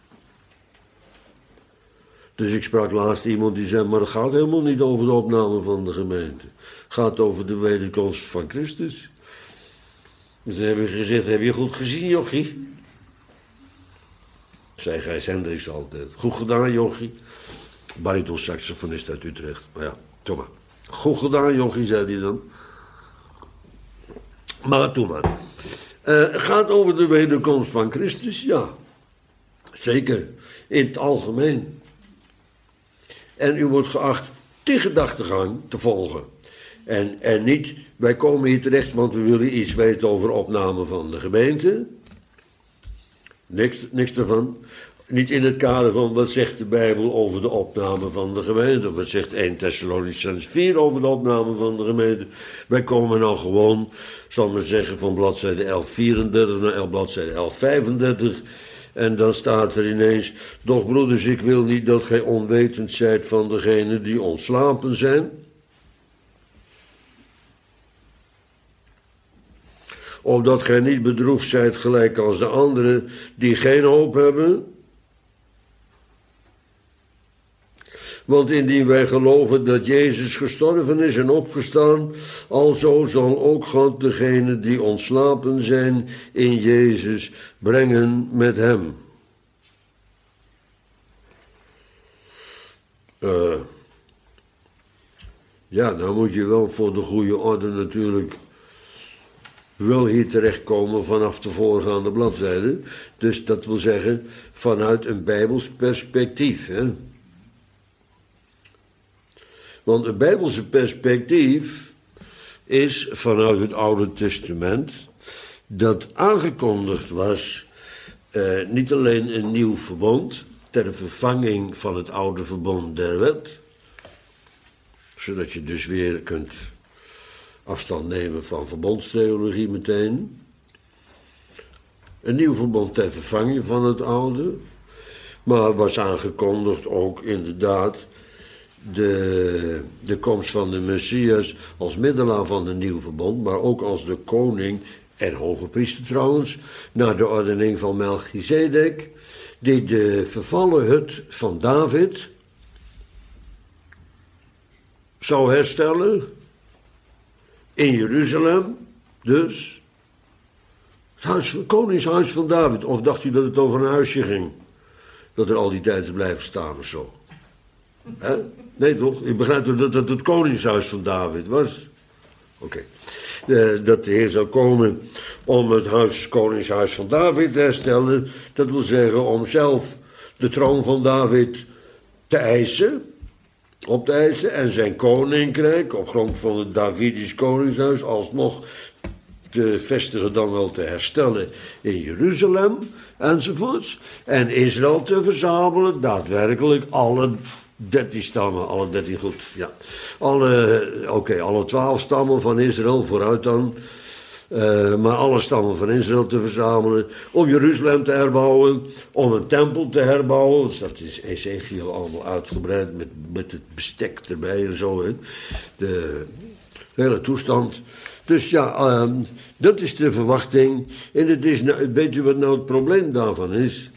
Dus ik sprak laatst iemand die zei, maar het gaat helemaal niet over de opname van de gemeente. Het gaat over de wederkomst van Christus. Dus dan heb ik gezegd, heb je goed gezien, jochie? Zei Gijs Hendricks altijd. Goed gedaan, jochie. Bariton-saxofonist uit Utrecht. Maar ja, toch maar. Goed gedaan, jochie, zei hij dan. Maar toe maar. Uh, het gaat over de wederkomst van Christus, ja. Zeker, in het algemeen. En u wordt geacht die gedachtegang te volgen. En, en niet, wij komen hier terecht, want we willen iets weten over opname van de gemeente. Niks, niks ervan. Niet in het kader van wat zegt de Bijbel over de opname van de gemeente. Of wat zegt eerste Thessalonicenzen vier over de opname van de gemeente. Wij komen nou gewoon, zal ik maar zeggen, van bladzijde elf vierendertig naar bladzijde elf vijfendertig. En dan staat er ineens, doch broeders, ik wil niet dat gij onwetend zijt van degenen die ontslapen zijn. Opdat gij niet bedroefd zijt gelijk als de anderen die geen hoop hebben. Want indien wij geloven dat Jezus gestorven is en opgestaan, alzo zal ook God degenen die ontslapen zijn in Jezus brengen met hem. Uh, ja, nou moet je wel voor de goede orde natuurlijk wel hier terechtkomen vanaf de voorgaande bladzijde. Dus dat wil zeggen vanuit een Bijbels perspectief, hè. Want het Bijbelse perspectief is vanuit het Oude Testament dat aangekondigd was eh, niet alleen een nieuw verbond ter vervanging van het oude verbond der wet, zodat je dus weer kunt afstand nemen van verbondstheologie meteen. Een nieuw verbond ter vervanging van het oude, maar was aangekondigd ook inderdaad De, de komst van de Messias als middelaar van een nieuw verbond, maar ook als de koning en hoge priester trouwens, naar de ordening van Melchizedek, die de vervallen hut van David zou herstellen in Jeruzalem, dus het, huis, het koningshuis van David. Of dacht u dat het over een huisje ging, dat er al die tijd is blijven staan of zo? He? Nee toch? Ik begrijp dat het het koningshuis van David was. Oké. Okay. Uh, dat de Heer zou komen om het huis, koningshuis van David te herstellen. Dat wil zeggen om zelf de troon van David te eisen. Op te eisen. En zijn koninkrijk op grond van het Davidisch koningshuis alsnog te vestigen, dan wel te herstellen in Jeruzalem enzovoorts. En Israël te verzamelen, daadwerkelijk alle dertien stammen, alle dertien goed, ja. Alle, oké, okay, alle twaalf stammen van Israël, vooruit dan. Uh, maar alle stammen van Israël te verzamelen, om Jeruzalem te herbouwen, om een tempel te herbouwen. Dus dat is Ezekiel allemaal uitgebreid, met, met het bestek erbij en zo, hè. De hele toestand. Dus ja, uh, dat is de verwachting. En het is, weet u wat nou het probleem daarvan is?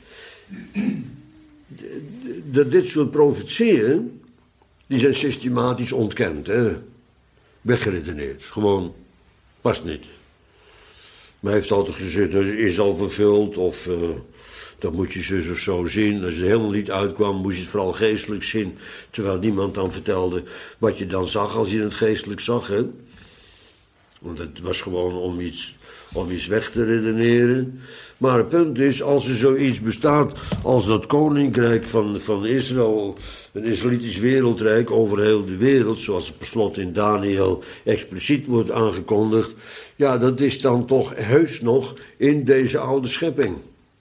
Dat dit soort profetieën, die zijn systematisch ontkend, hè. Weggeredeneerd. Gewoon, past niet. Maar hij heeft altijd gezegd, dat is al vervuld, of uh, dat moet je zus of zo zien. Als het helemaal niet uitkwam, moest je het vooral geestelijk zien. Terwijl niemand dan vertelde wat je dan zag als je het geestelijk zag, hè. Want het was gewoon om iets, om iets weg te redeneren. Maar het punt is, als er zoiets bestaat als dat koninkrijk van, van Israël, een Israëlitisch wereldrijk over heel de wereld, zoals het per slot in Daniel expliciet wordt aangekondigd, ja, dat is dan toch heus nog in deze oude schepping.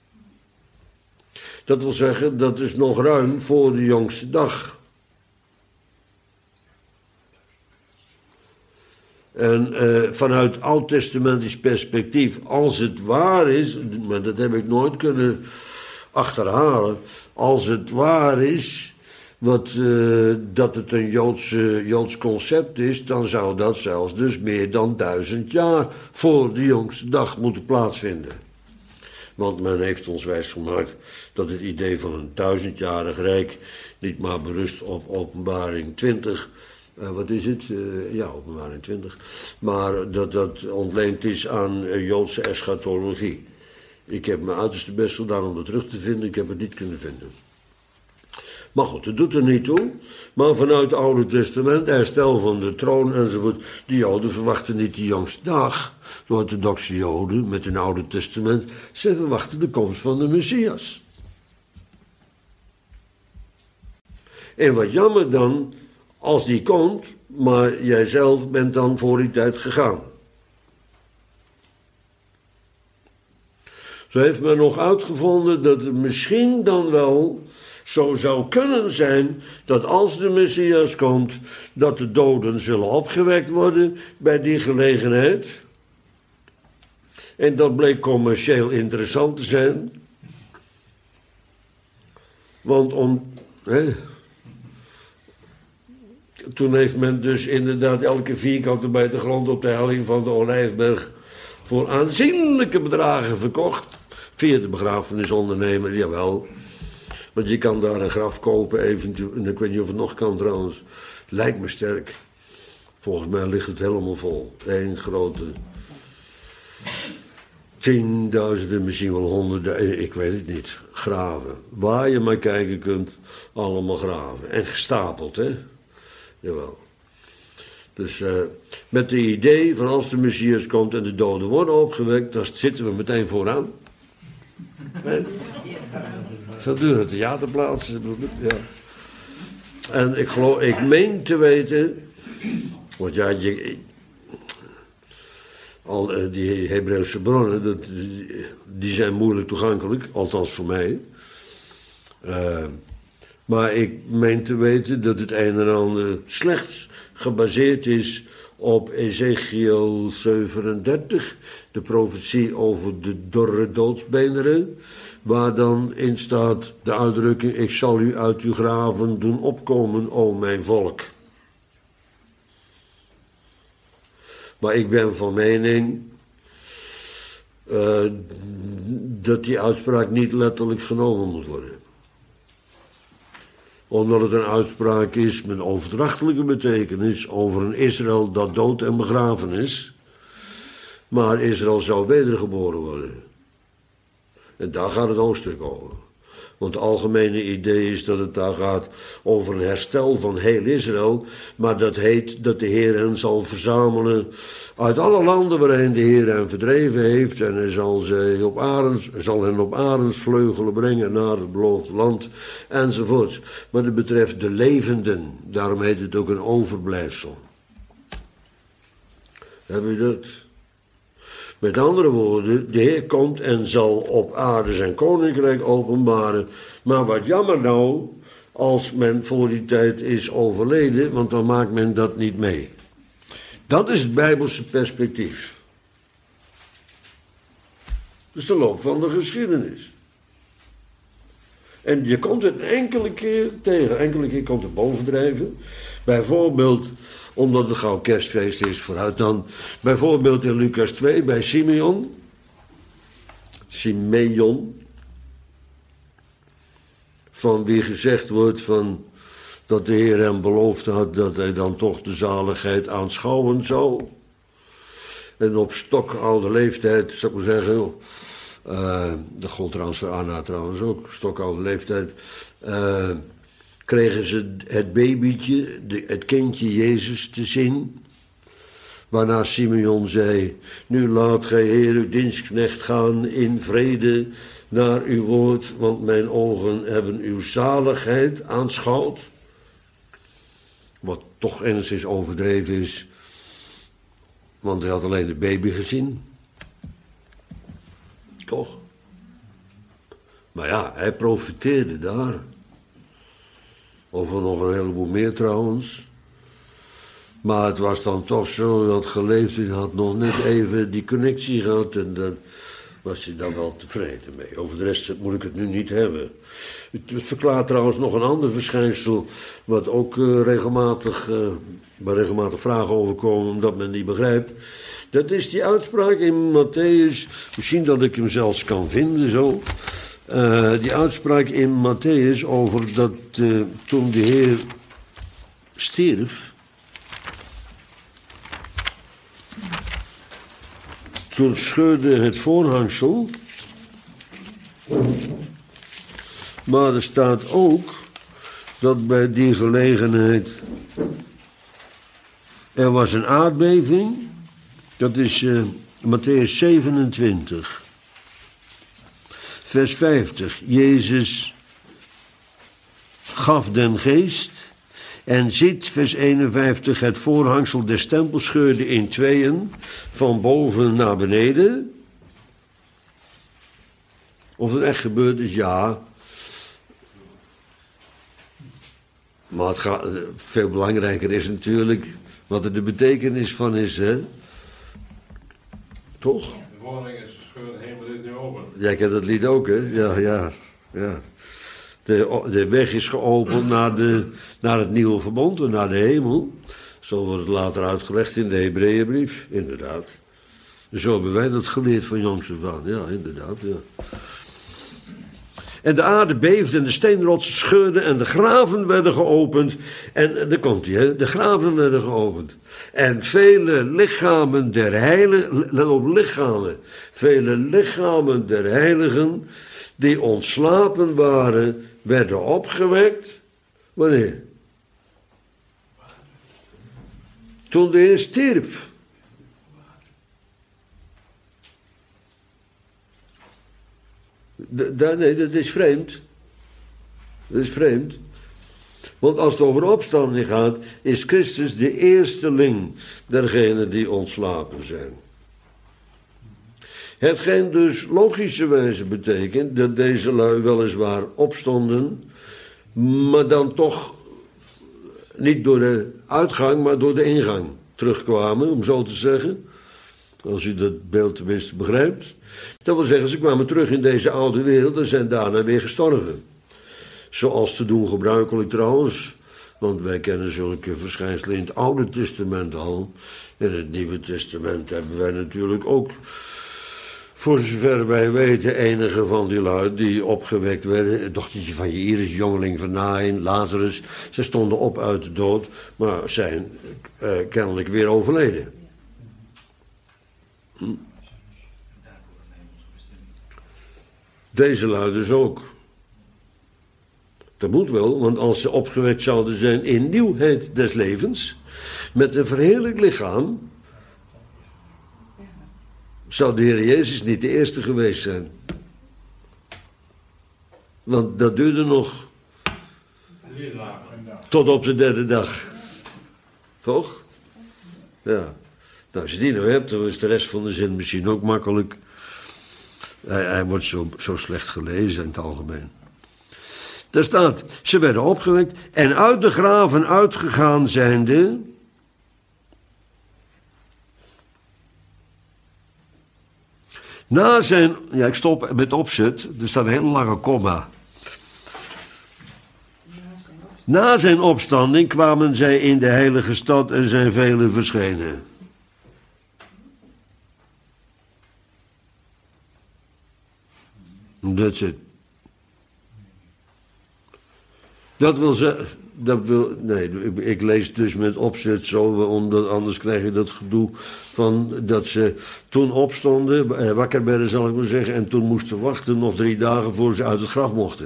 Dat wil zeggen, dat is nog ruim voor de jongste dag. En uh, vanuit oud-testamentisch perspectief, als het waar is, maar dat heb ik nooit kunnen achterhalen, als het waar is wat, uh, dat het een Joods, uh, Joods concept is, dan zou dat zelfs dus meer dan duizend jaar voor de jongste dag moeten plaatsvinden. Want men heeft ons wijsgemaakt dat het idee van een duizendjarig rijk niet maar berust op Openbaring twintig... Uh, wat is het? Uh, ja, Openbaring twintig. Maar dat dat ontleend is aan uh, Joodse eschatologie. Ik heb mijn uiterste best gedaan om dat terug te vinden. Ik heb het niet kunnen vinden. Maar goed, dat doet er niet toe. Maar vanuit het Oude Testament, herstel van de troon enzovoort. De Joden verwachten niet de jongste dag. De orthodoxe Joden met een Oude Testament. Ze verwachten de komst van de Messias. En wat jammer dan, als die komt, maar jij zelf bent dan voor die tijd gegaan. Zo heeft men nog uitgevonden dat het misschien dan wel zo zou kunnen zijn dat als de Messias komt, dat de doden zullen opgewekt worden bij die gelegenheid. En dat bleek commercieel interessant te zijn. Want om... Hè, toen heeft men dus inderdaad elke vierkante meter grond op de helling van de Olijfberg voor aanzienlijke bedragen verkocht. Via de begrafenisondernemer, jawel. Want je kan daar een graf kopen, eventueel, en ik weet niet of het nog kan trouwens. Lijkt me sterk. Volgens mij ligt het helemaal vol. Eén grote... Tienduizenden, misschien wel honderden, ik weet het niet. Graven. Waar je maar kijken kunt, allemaal graven. En gestapeld, hè. Jawel. Dus uh, met het idee van als de Messias komt en de doden worden opgewekt, dan zitten we meteen vooraan. Nee? Zo doen we theaterplaatsen. Ja. En ik geloof, ik meen te weten, want ja, je, al uh, die Hebreeuwse bronnen, dat, die zijn moeilijk toegankelijk, althans voor mij. Uh, Maar ik meen te weten dat het een en ander slechts gebaseerd is op Ezekiel zevenendertig, de profetie over de dorre doodsbeenderen, waar dan in staat de uitdrukking: ik zal u uit uw graven doen opkomen, o mijn volk. Maar ik ben van mening uh, dat die uitspraak niet letterlijk genomen moet worden. Omdat het een uitspraak is met overdrachtelijke betekenis over een Israël dat dood en begraven is. Maar Israël zou wedergeboren worden. En daar gaat het hoofdstuk over. Want het algemene idee is dat het daar gaat over een herstel van heel Israël. Maar dat heet dat de Heer hen zal verzamelen uit alle landen waarin de Heer hen verdreven heeft. En hij zal, ze op arends, zal hen op arendsvleugelen brengen naar het beloofde land. Enzovoort. Maar dat betreft de levenden. Daarom heet het ook een overblijfsel. Heb je dat? Met andere woorden, de Heer komt en zal op aarde zijn koninkrijk openbaren. Maar wat jammer nou, als men voor die tijd is overleden, want dan maakt men dat niet mee. Dat is het Bijbelse perspectief. Dat is de loop van de geschiedenis. En je komt het enkele keer tegen, enkele keer komt het bovendrijven. Bijvoorbeeld, omdat het gauw kerstfeest is, vooruit dan. Bijvoorbeeld in Lucas twee, bij Simeon. Simeon. Van wie gezegd wordt van, dat de Heer hem beloofd had dat hij dan toch de zaligheid aanschouwen zou. En op stokoude leeftijd, zou ik maar zeggen, uh, dat gold trouwens voor Anna trouwens ook, stokoude leeftijd, uh, kregen ze het babytje, de, het kindje Jezus te zien. Waarna Simeon zei, nu laat gij Heer uw dienstknecht gaan in vrede naar uw woord, want mijn ogen hebben uw zaligheid aanschouwd. Wat toch enigszins overdreven is, want hij had alleen de baby gezien. Toch? Maar ja, hij profiteerde daar. Over nog een heleboel meer trouwens. Maar het was dan toch zo, dat geleefd hij had nog net even die connectie gehad en daar was hij dan wel tevreden mee. Over de rest moet ik het nu niet hebben. Het verklaart trouwens nog een ander verschijnsel, wat ook uh, regelmatig, uh, waar regelmatig vragen over komen, omdat men niet begrijpt. Dat is die uitspraak in Matthäus, misschien dat ik hem zelfs kan vinden zo. Uh, die uitspraak in Matthäus over dat uh, toen de Heer stierf, toen scheurde het voorhangsel, maar er staat ook dat bij die gelegenheid er was een aardbeving, dat is uh, Matthäus zevenentwintig. Vers vijftig, Jezus gaf den geest en ziet, vers eenenvijftig, het voorhangsel des tempels scheurde in tweeën, van boven naar beneden. Of het echt gebeurd is, ja. Maar het gaat, veel belangrijker is natuurlijk wat er de betekenis van is, hè? Toch? De woning is gescheurd, de hemel is nu open. Jij kent dat lied ook, hè? Ja, ja, ja. De, de weg is geopend naar, de, naar het nieuwe verbond en naar de hemel. Zo wordt het later uitgelegd in de Hebreeënbrief, inderdaad. Zo hebben wij dat geleerd van jongs af aan, ja, inderdaad, ja. En de aarde beefde en de steenrotsen scheurden en de graven werden geopend. En daar komt hij, hè? De graven werden geopend. En vele lichamen der heiligen, let op lichamen, vele lichamen der heiligen die ontslapen waren, werden opgewekt. Wanneer? Toen de Heer stierf. D- d- nee, dat is vreemd. Dat is vreemd. Want als het over opstanding gaat, is Christus de eersteling dergenen die ontslapen zijn. Hetgeen dus logischerwijze betekent dat deze lui weliswaar opstonden, maar dan toch niet door de uitgang, maar door de ingang terugkwamen, om zo te zeggen. Als u dat beeld tenminste begrijpt. Dat wil zeggen, ze kwamen terug in deze oude wereld en zijn daarna weer gestorven. Zoals te doen gebruikelijk trouwens. Want wij kennen zulke verschijnselen in het Oude Testament al. In het Nieuwe Testament hebben wij natuurlijk ook, voor zover wij weten, enige van die lui die opgewekt werden. Het dochtertje van Jairus, jongeling van Nain, Lazarus. Ze stonden op uit de dood, maar zijn uh, kennelijk weer overleden. Hm. Deze lui dus ook. Dat moet wel, want als ze opgewekt zouden zijn in nieuwheid des levens, met een verheerlijk lichaam, zou de Heer Jezus niet de eerste geweest zijn. Want dat duurde nog tot op de derde dag. Toch? Ja. Nou, als je die nou hebt, dan is de rest van de zin misschien ook makkelijk. Hij, hij wordt zo, zo slecht gelezen in het algemeen. Daar staat, ze werden opgewekt en uit de graven uitgegaan zijnde. Na zijn, ja ik stop met opzet, er staat een hele lange komma. Na zijn opstanding kwamen zij in de heilige stad en zijn velen verschenen. That's it. Dat wil zeggen, dat wil, nee, ik, ik lees dus met opzet zo, omdat anders krijg je dat gedoe van dat ze toen opstonden, eh, wakker werden zal ik maar zeggen, en toen moesten wachten nog drie dagen voor ze uit het graf mochten.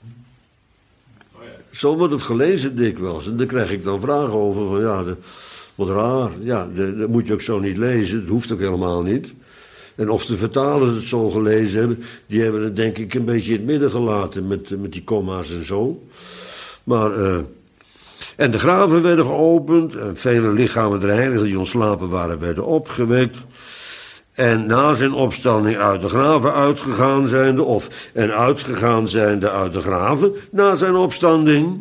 Zo wordt het gelezen dikwijls, en daar krijg ik dan vragen over van ja, de, Wat raar. Ja, dat, dat moet je ook zo niet lezen. Dat hoeft ook helemaal niet. En of de vertalers het zo gelezen hebben, die hebben het denk ik een beetje in het midden gelaten met, met die komma's en zo. Maar, uh, en de graven werden geopend en vele lichamen der heiligen die ontslapen waren, werden opgewekt. En na zijn opstanding uit de graven uitgegaan zijnde, of en uitgegaan zijnde uit de graven, na zijn opstanding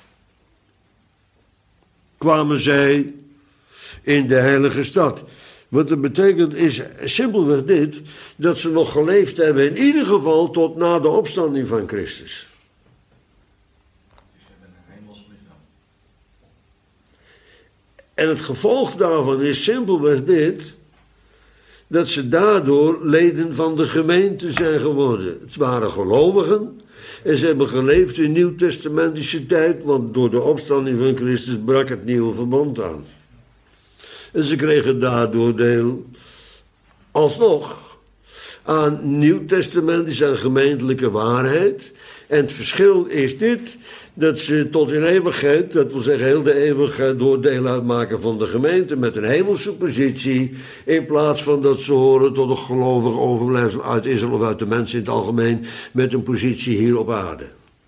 kwamen zij in de heilige stad. Wat dat betekent is simpelweg dit, dat ze nog geleefd hebben, in ieder geval tot na de opstanding van Christus. En het gevolg daarvan is simpelweg dit, dat ze daardoor leden van de gemeente zijn geworden. Het waren gelovigen en ze hebben geleefd in nieuwtestamentische tijd, want door de opstanding van Christus brak het nieuwe verbond aan. En ze kregen daardoor deel, alsnog, aan nieuwtestamentische en gemeentelijke waarheid. En het verschil is dit, dat ze tot in eeuwigheid, dat wil zeggen heel de eeuwigheid, door deel uitmaken van de gemeente met een hemelse positie, in plaats van dat ze horen tot een gelovig overblijfsel uit Israël of uit de mensen in het algemeen, met een positie hier op aarde.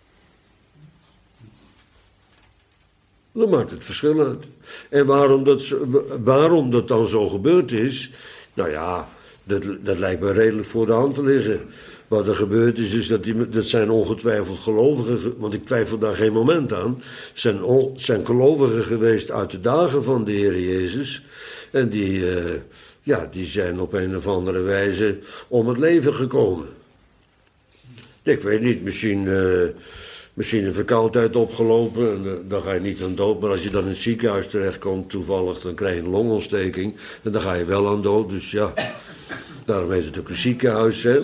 Dat maakt het verschil uit. En waarom dat, waarom dat dan zo gebeurd is, nou ja, dat, dat lijkt me redelijk voor de hand te liggen. Wat er gebeurd is, is dat, die, dat zijn ongetwijfeld gelovigen, want ik twijfel daar geen moment aan, zijn, on, zijn gelovigen geweest uit de dagen van de Heer Jezus. En die, uh, ja, die zijn op een of andere wijze om het leven gekomen. Ik weet niet, misschien... Uh, Misschien een verkoudheid opgelopen en uh, dan ga je niet aan dood. Maar als je dan in het ziekenhuis terechtkomt toevallig, dan krijg je een longontsteking. En dan ga je wel aan dood. Dus ja, daarom heet het ook een ziekenhuis, hè.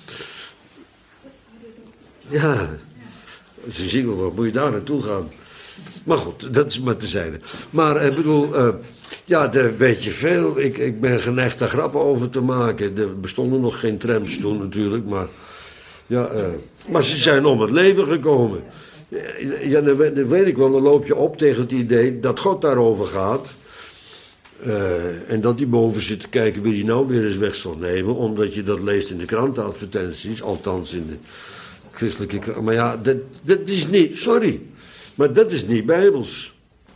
Ja, ze zien wel, wat moet je daar naartoe gaan? Maar goed, dat is maar tezijde. Maar ik bedoel, uh, ja, daar weet je veel. Ik, ik ben geneigd daar grappen over te maken. Er bestonden nog geen trams toen natuurlijk, maar... Ja, uh, maar ze zijn om het leven gekomen. Ja, dan weet ik wel, dan loop je op tegen het idee dat God daarover gaat. Uh, en dat die boven zit te kijken wie die nou weer eens weg zal nemen. Omdat je dat leest in de krantenadvertenties, althans in de christelijke krant. Maar ja, dat, dat is niet, sorry. Maar dat is niet bijbels.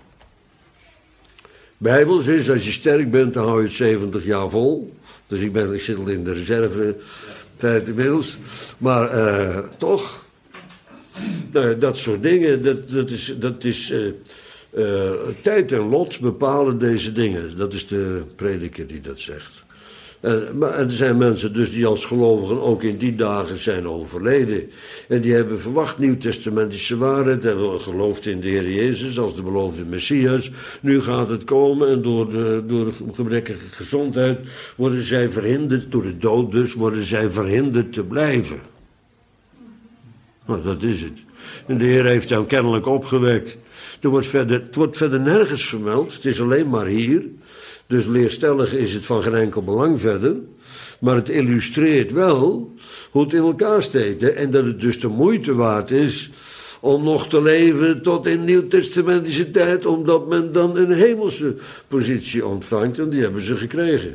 Bijbels is, als je sterk bent, dan hou je het zeventig jaar vol. Dus ik, ben, ik zit al in de reserve... tijd inmiddels, maar uh, toch, uh, dat soort dingen, dat, dat is, dat is uh, uh, tijd en lot bepalen deze dingen. Dat is de prediker die dat zegt. Uh, maar er zijn mensen dus die als gelovigen ook in die dagen zijn overleden. En die hebben verwacht nieuwtestamentische waarheid, hebben geloofd in de Heer Jezus als de beloofde Messias. Nu gaat het komen en door de, door de gebrekkige gezondheid worden zij verhinderd, door de dood dus, worden zij verhinderd te blijven. Nou, dat is het. En de Heer heeft hem kennelijk opgewekt. Er wordt verder, het wordt verder nergens vermeld, het is alleen maar hier. Dus leerstellig is het van geen enkel belang verder. Maar het illustreert wel hoe het in elkaar steekt. Hè? En dat het dus de moeite waard is om nog te leven tot in nieuwtestamentische tijd. Omdat men dan een hemelse positie ontvangt. En die hebben ze gekregen.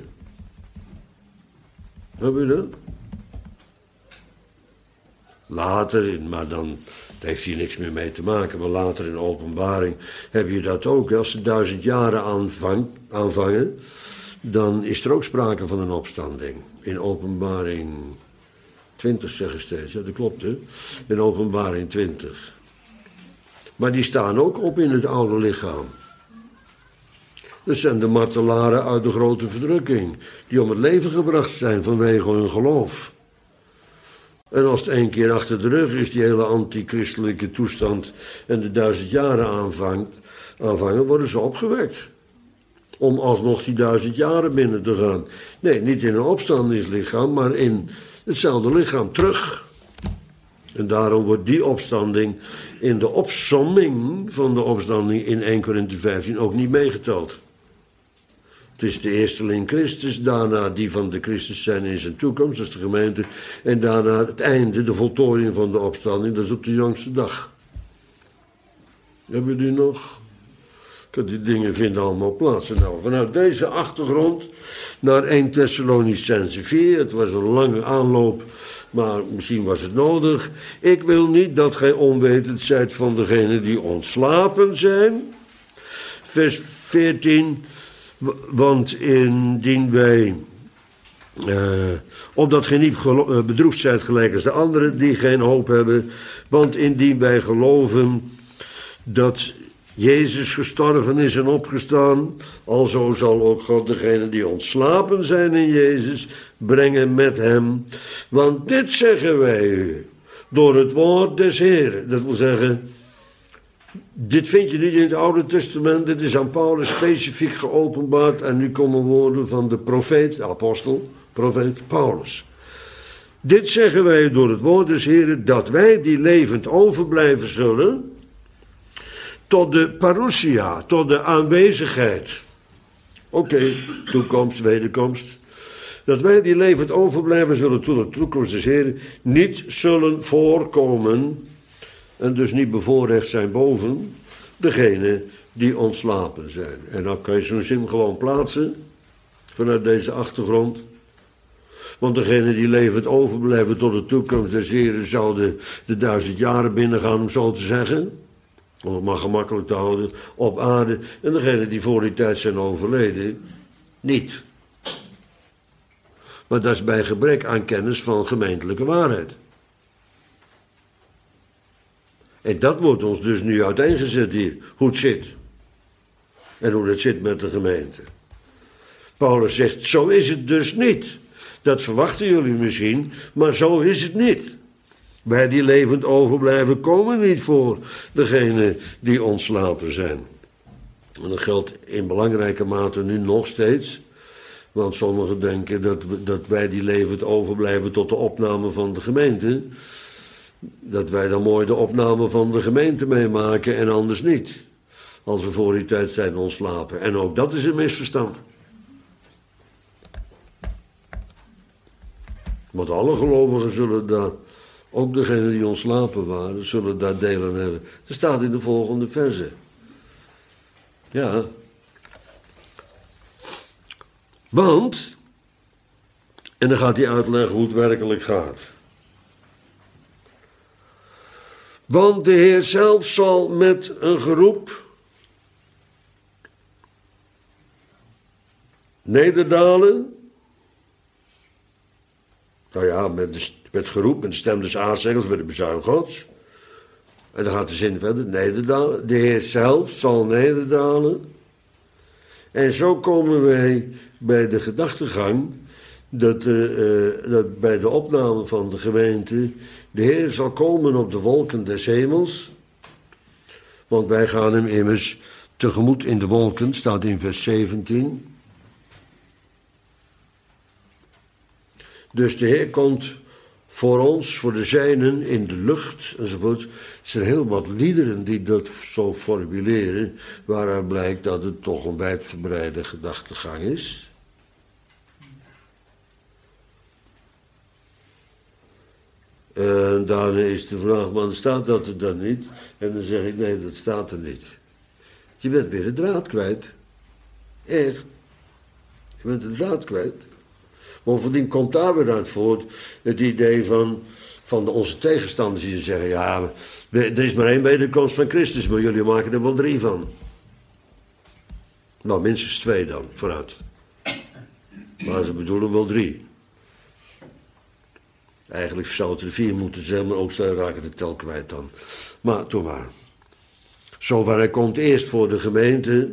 Heb je dat? Later, maar dan... Daar heeft hier niks meer mee te maken, maar later in Openbaring heb je dat ook. Als ze duizend jaren aanvang, aanvangen, dan is er ook sprake van een opstanding. In Openbaring twintig zeggen steeds, ja, dat klopt hè. In Openbaring twintig. Maar die staan ook op in het oude lichaam. Dat zijn de martelaren uit de grote verdrukking, die om het leven gebracht zijn vanwege hun geloof. En als het één keer achter de rug is, die hele antichristelijke toestand en de duizend jaren aanvangt, aanvangen, worden ze opgewekt. Om alsnog die duizend jaren binnen te gaan. Nee, niet in een opstandingslichaam, maar in hetzelfde lichaam terug. En daarom wordt die opstanding in de opsomming van de opstanding in Eerste Korinthe vijftien ook niet meegeteld. Het is de eersteling Christus, daarna die van de Christus zijn in zijn toekomst, dat is de gemeente. En daarna het einde, de voltooiing van de opstanding, dat is op de jongste dag. Hebben jullie nog? Die dingen vinden allemaal plaats. En nou, vanuit deze achtergrond naar eerste Thessalonicenzen vier. Het was een lange aanloop, maar misschien was het nodig. Ik wil niet dat gij onwetend zijt van degenen die ontslapen zijn. Vers veertien. Want indien wij, uh, opdat gij niet gelo- uh, bedroefd zijt gelijk als de anderen die geen hoop hebben. Want indien wij geloven dat Jezus gestorven is en opgestaan, alzo zal ook God degenen die ontslapen zijn in Jezus brengen met hem. Want dit zeggen wij u door het woord des Heren. Dat wil zeggen, dit vind je niet in het Oude Testament, dit is aan Paulus specifiek geopenbaard en nu komen woorden van de profeet, de apostel, profeet Paulus. Dit zeggen wij door het woord des Heren, dat wij die levend overblijven zullen, tot de parousia, tot de aanwezigheid. Oké, okay, toekomst, wederkomst. Dat wij die levend overblijven zullen tot de toekomst des Heren niet zullen voorkomen en dus niet bevoorrecht zijn boven degene die ontslapen zijn. En dan kan je zo'n zin gewoon plaatsen vanuit deze achtergrond. Want degene die levend overblijven tot de toekomst des Heren zouden de duizend jaren binnengaan, om zo te zeggen. Om het maar gemakkelijk te houden, op aarde. En degenen die voor die tijd zijn overleden, niet. Maar dat is bij gebrek aan kennis van gemeentelijke waarheid. En dat wordt ons dus nu uiteengezet hier, hoe het zit. En hoe het zit met de gemeente. Paulus zegt, zo is het dus niet. Dat verwachten jullie misschien, maar zo is het niet. Wij die levend overblijven komen niet voor degenen die ontslapen zijn. En dat geldt in belangrijke mate nu nog steeds. Want sommigen denken dat, we, dat wij die levend overblijven tot de opname van de gemeente. Dat wij dan mooi de opname van de gemeente meemaken en anders niet. Als we voor die tijd zijn ontslapen. En ook dat is een misverstand. Want alle gelovigen zullen daar, ook degenen die ontslapen waren, zullen daar delen hebben. Dat staat in de volgende verse. Ja. Want, en dan gaat hij uitleggen hoe het werkelijk gaat. Want de Heer zelf zal met een geroep nederdalen. Nou ja, met, de, met geroep, met de stem des aarzegels, met de bezuin Gods. En dan gaat de zin verder, nederdalen. De Heer zelf zal nederdalen. En zo komen wij bij de gedachtegang dat, uh, uh, dat bij de opname van de gemeente de Heer zal komen op de wolken des hemels. Want wij gaan hem immers tegemoet in de wolken, staat in vers zeventien. Dus de Heer komt voor ons, voor de zijnen, in de lucht enzovoort. Er zijn heel wat liederen die dat zo formuleren, waaruit blijkt dat het toch een wijdverbreide gedachtegang is. En daarna is de vraag, maar staat dat er dan niet? En dan zeg ik, nee, dat staat er niet. Je bent weer de draad kwijt. Echt. Je bent de draad kwijt. Bovendien komt daar weer uit voort het idee van, van de, onze tegenstanders die zeggen, ja, er is maar één wederkomst van Christus, maar jullie maken er wel drie van. Nou, minstens twee dan, vooruit. Maar ze bedoelen wel drie. Eigenlijk zou het er vier moeten zijn, maar ook zij raken de tel kwijt dan. Maar, toen maar. Zover hij komt eerst voor de gemeente,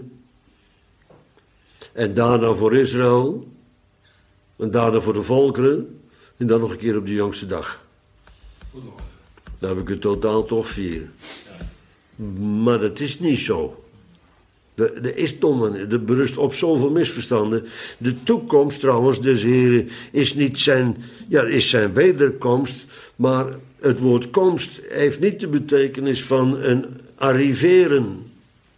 en daarna voor Israël, en daarna voor de volkeren, en dan nog een keer op de jongste dag. Dan heb ik het totaal toch vier. Maar dat is niet zo. Er is toch dat berust op zoveel misverstanden. De toekomst trouwens des Heren is niet zijn, ja, is zijn wederkomst, maar het woord komst heeft niet de betekenis van een arriveren,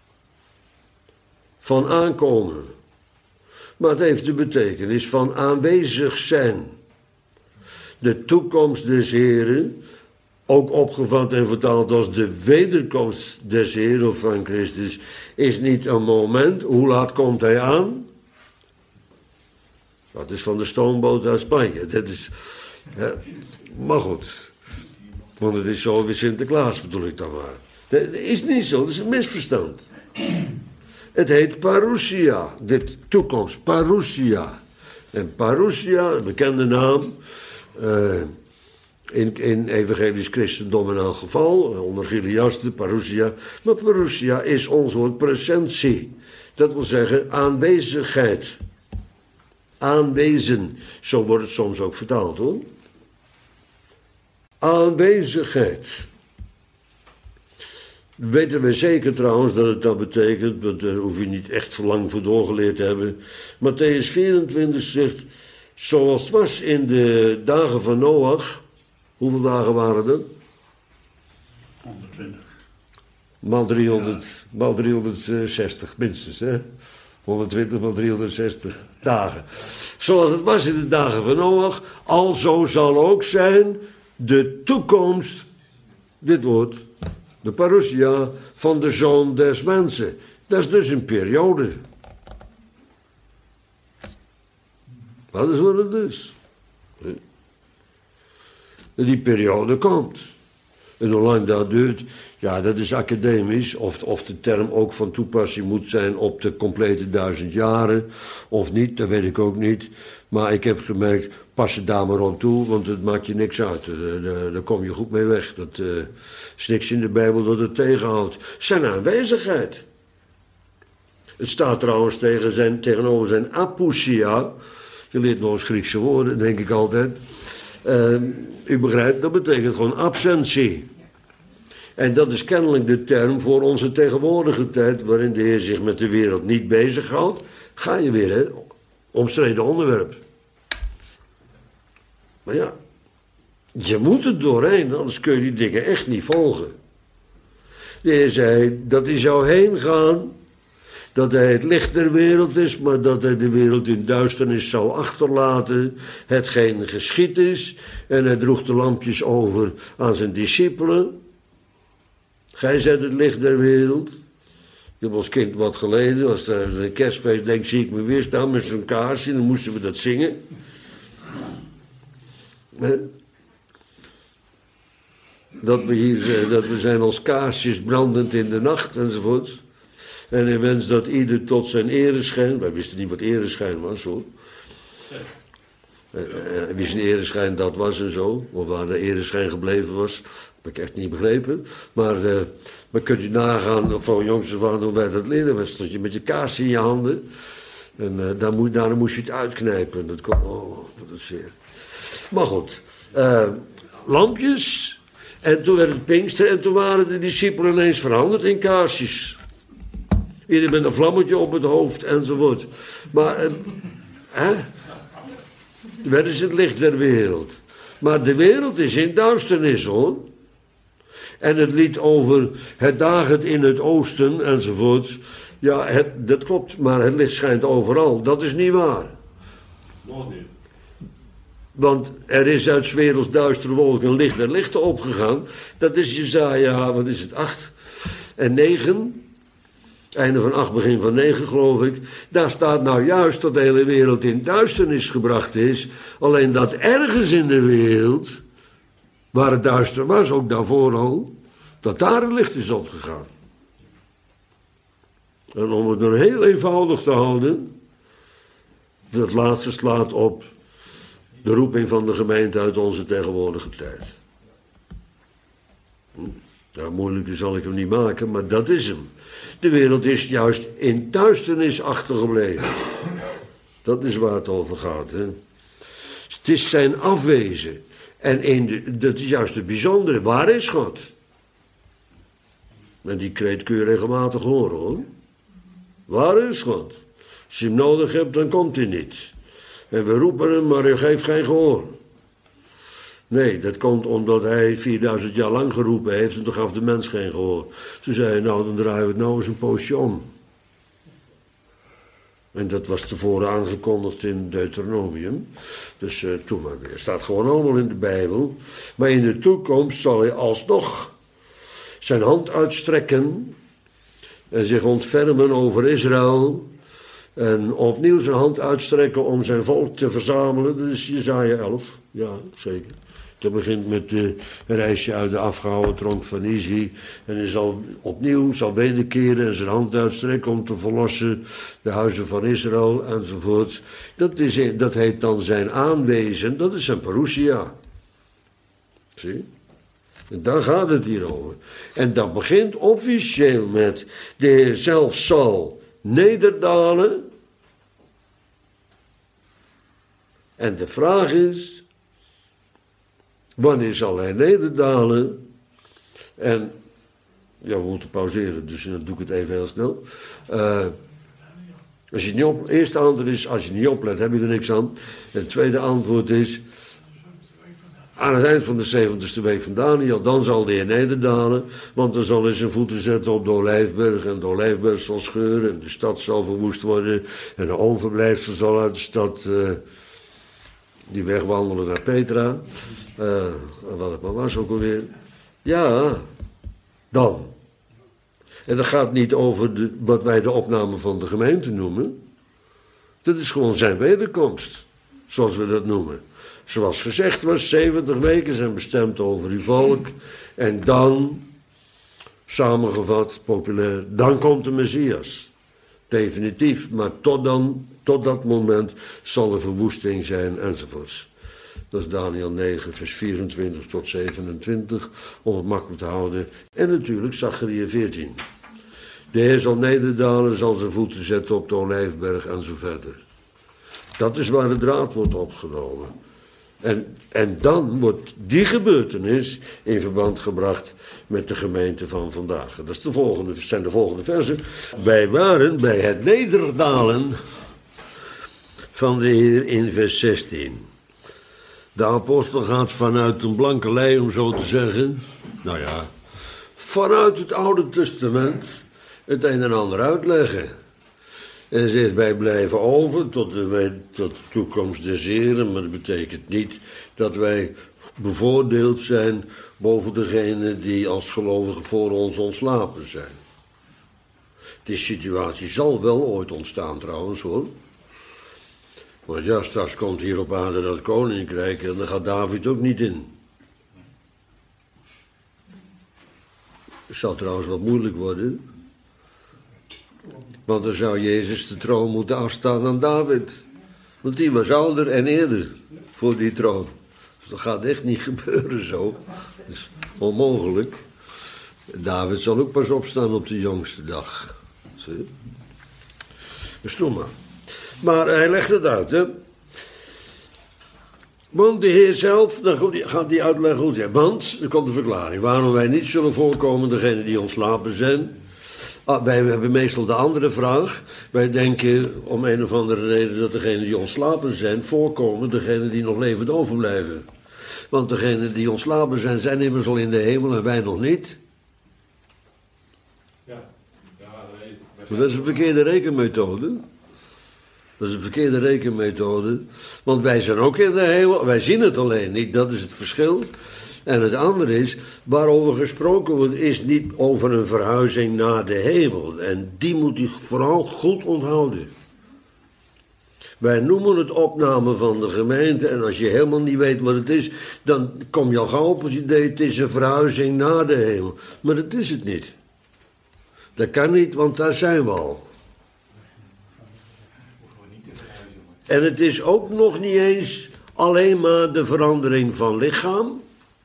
van aankomen. Maar het heeft de betekenis van aanwezig zijn. De toekomst des Heren, ook opgevat en vertaald als de wederkomst des Heer of van Christus, is niet een moment. Hoe laat komt hij aan? Dat is van de stoomboot uit Spanje. Dat is, ja, maar goed. Want het is zo weer Sinterklaas, bedoel ik dan maar. Dat is niet zo, dat is een misverstand. Het heet parousia, dit toekomst, parousia. En parousia, een bekende naam, uh, in, in evangelisch christendom in elk geval, onder Giliaste, parousia. Maar parousia is ons woord presentie. Dat wil zeggen aanwezigheid. Aanwezen, zo wordt het soms ook vertaald hoor. Aanwezigheid. Weten we zeker trouwens dat het dat betekent, want daar hoef je niet echt lang voor doorgeleerd te hebben. Matthäus vierentwintig zegt, zoals het was in de dagen van Noach. Hoeveel dagen waren er? honderdtwintig. Maal driehonderd, maal driehonderdzestig minstens, hè? honderdtwintig maal driehonderdzestig dagen. Zoals het was in de dagen van Noach, alzo zal ook zijn de toekomst, dit woord, de parousia van de Zoon des Mensen. Dat is dus een periode. Dat is wat het is. En die periode komt. En hoe lang dat duurt, ja, dat is academisch. Of, of de term ook van toepassing moet zijn op de complete duizend jaren. Of niet, dat weet ik ook niet. Maar ik heb gemerkt, pas het daar maar op toe, want het maakt je niks uit. Daar kom je goed mee weg. Dat uh, is niks in de Bijbel dat het tegenhoudt. Zijn aanwezigheid. Het staat trouwens tegen zijn, tegenover zijn apousia. Je leert nog eens Griekse woorden, denk ik altijd. Uh, u begrijpt, dat betekent gewoon absentie. En dat is kennelijk de term voor onze tegenwoordige tijd, waarin de Heer zich met de wereld niet bezighoudt. Ga je weer, hè? Omstreden onderwerp. Maar ja, je moet er doorheen, anders kun je die dingen echt niet volgen. De Heer zei dat hij zou heen gaan, dat hij het licht der wereld is, maar dat hij de wereld in duisternis zou achterlaten, hetgeen geschied is. En hij droeg de lampjes over aan zijn discipelen. Gij zijt het licht der wereld. Ik heb als kind wat geleden, als er een kerstfeest denk, zie ik me weer staan met zo'n kaarsje, dan moesten we dat zingen. Dat we hier, dat we zijn als kaarsjes brandend in de nacht enzovoort. En hij wenst dat ieder tot zijn ereschijn, wij wisten niet wat ereschijn was hoor. En wie zijn ereschijn dat was en zo, of waar de ereschijn gebleven was, heb ik echt niet begrepen. Maar, uh, maar kunt u nagaan, van jongs af aan hoe wij dat leren, was dat je met je kaars in je handen, en uh, daar moet, daarna moest je het uitknijpen. Dat kon, oh, dat is zeer. Maar goed, uh, lampjes, en toen werd het Pinkster, en toen waren de discipelen ineens veranderd in kaarsjes. Ieder met een vlammetje op het hoofd enzovoort. Maar, uh, hè? Werden ze het licht der wereld. Maar de wereld is in duisternis hoor. En het lied over het dagent in het oosten enzovoort. Ja, het, dat klopt, maar het licht schijnt overal. Dat is niet waar. Nog niet. Want er is uit 's werelds duistere wolken een licht der lichten opgegaan. Dat is Jesaja, wat is het, acht en negen. Einde van acht, begin van negen, geloof ik. Daar staat nou juist dat de hele wereld in duisternis gebracht is. Alleen dat ergens in de wereld, waar het duister was, ook daarvoor al, dat daar het licht is opgegaan. En om het dan heel eenvoudig te houden, dat laatste slaat op de roeping van de gemeente uit onze tegenwoordige tijd. Nou, moeilijker zal ik hem niet maken, maar dat is hem. De wereld is juist in duisternis achtergebleven. Dat is waar het over gaat. Hè? Het is zijn afwezen. En in de, dat is juist het bijzondere. Waar is God? En die kreet kun je regelmatig horen hoor. Waar is God? Als je hem nodig hebt, dan komt hij niet. En we roepen hem, maar hij geeft geen gehoor. Nee, dat komt omdat hij vierduizend jaar lang geroepen heeft en toen gaf de mens geen gehoor. Toen zei hij, nou dan draaien we het nou eens een poosje om. En dat was tevoren aangekondigd in Deuteronomium. Dus uh, toen maar weer. Staat gewoon allemaal in de Bijbel. Maar in de toekomst zal hij alsnog zijn hand uitstrekken en zich ontfermen over Israël. En opnieuw zijn hand uitstrekken om zijn volk te verzamelen. Dat is Jesaja elf. Ja, zeker. Dat begint met uh, een reisje uit de afgehouden tronk van Izi. En hij zal opnieuw zal wederkeren en zijn hand uitstrekken om te verlossen de huizen van Israël enzovoort. Dat, is, dat heet dan zijn aanwezen, dat is zijn parousia. Zie? En daar gaat het hier over. En dat begint officieel met de Heer zelf zal nederdalen. En de vraag is, wanneer zal hij nederdalen? En, ja, we moeten pauzeren, dus dan doe ik het even heel snel. Uh, als je niet op, eerste antwoord is, als je niet oplet, heb je er niks aan. En het tweede antwoord is, aan het eind van de zeventigste week van Daniel, dan zal de Heer nederdalen, want dan zal hij zijn voeten zetten op de Olijfberg, en de Olijfberg zal scheuren, en de stad zal verwoest worden, en de overblijfsel zal uit de stad, uh, die wegwandelen naar Petra, uh, wat het maar was ook alweer. Ja, dan. En dat gaat niet over de, wat wij de opname van de gemeente noemen. Dat is gewoon zijn wederkomst, zoals we dat noemen. Zoals gezegd was, zeventig weken zijn bestemd over uw volk. En dan, samengevat, populair, dan komt de Messias. Definitief, maar tot dan, tot dat moment zal er verwoesting zijn enzovoorts. Dat is Daniel negen, vers vierentwintig tot zevenentwintig, om het makkelijk te houden. En natuurlijk Zacharia veertien. De Heer zal nederdalen, zal zijn voeten zetten op de Olijfberg en zo verder. Dat is waar de draad wordt opgenomen. En, en dan wordt die gebeurtenis in verband gebracht met de gemeente van vandaag. Dat is de volgende, zijn de volgende versen. Wij waren bij het nederdalen van de Heer in vers zestien. De apostel gaat vanuit een blanke lei, om zo te zeggen, nou ja, vanuit het Oude Testament het een en ander uitleggen. En zegt, wij blijven over tot de, tot de toekomst des Heren, maar dat betekent niet dat wij bevoordeeld zijn boven degenen die als gelovigen voor ons ontslapen zijn. Die situatie zal wel ooit ontstaan trouwens hoor. Want ja, straks komt hier op aarde dat koninkrijk en daar gaat David ook niet in. Het zal trouwens wat moeilijk worden. Want dan zou Jezus de troon moeten afstaan aan David. Want die was ouder en eerder voor die troon. Dus dat gaat echt niet gebeuren zo. Dat is onmogelijk. David zal ook pas opstaan op de jongste dag. Zie? Dus toen maar. Maar hij legt het uit, hè. Want de Heer zelf, dan gaat die uitleg goed zijn. Want, er komt de verklaring, waarom wij niet zullen voorkomen, degenen die ontslapen zijn. Ah, wij hebben meestal de andere vraag. Wij denken om een of andere reden dat degenen die ontslapen zijn, voorkomen degenen die nog levend overblijven. Want degenen die ontslapen zijn, zijn immers al in de hemel en wij nog niet. Ja, ja nee, Maar dat is een verkeerde rekenmethode. Dat is een verkeerde rekenmethode. Want wij zijn ook in de hemel, wij zien het alleen niet, dat is het verschil. En het andere is, waarover gesproken wordt, is niet over een verhuizing naar de hemel. En die moet u vooral goed onthouden. Wij noemen het opname van de gemeente. En als je helemaal niet weet wat het is, dan kom je al gauw op het idee, het is een verhuizing naar de hemel. Maar dat is het niet. Dat kan niet, want daar zijn we al. En het is ook nog niet eens alleen maar de verandering van lichaam.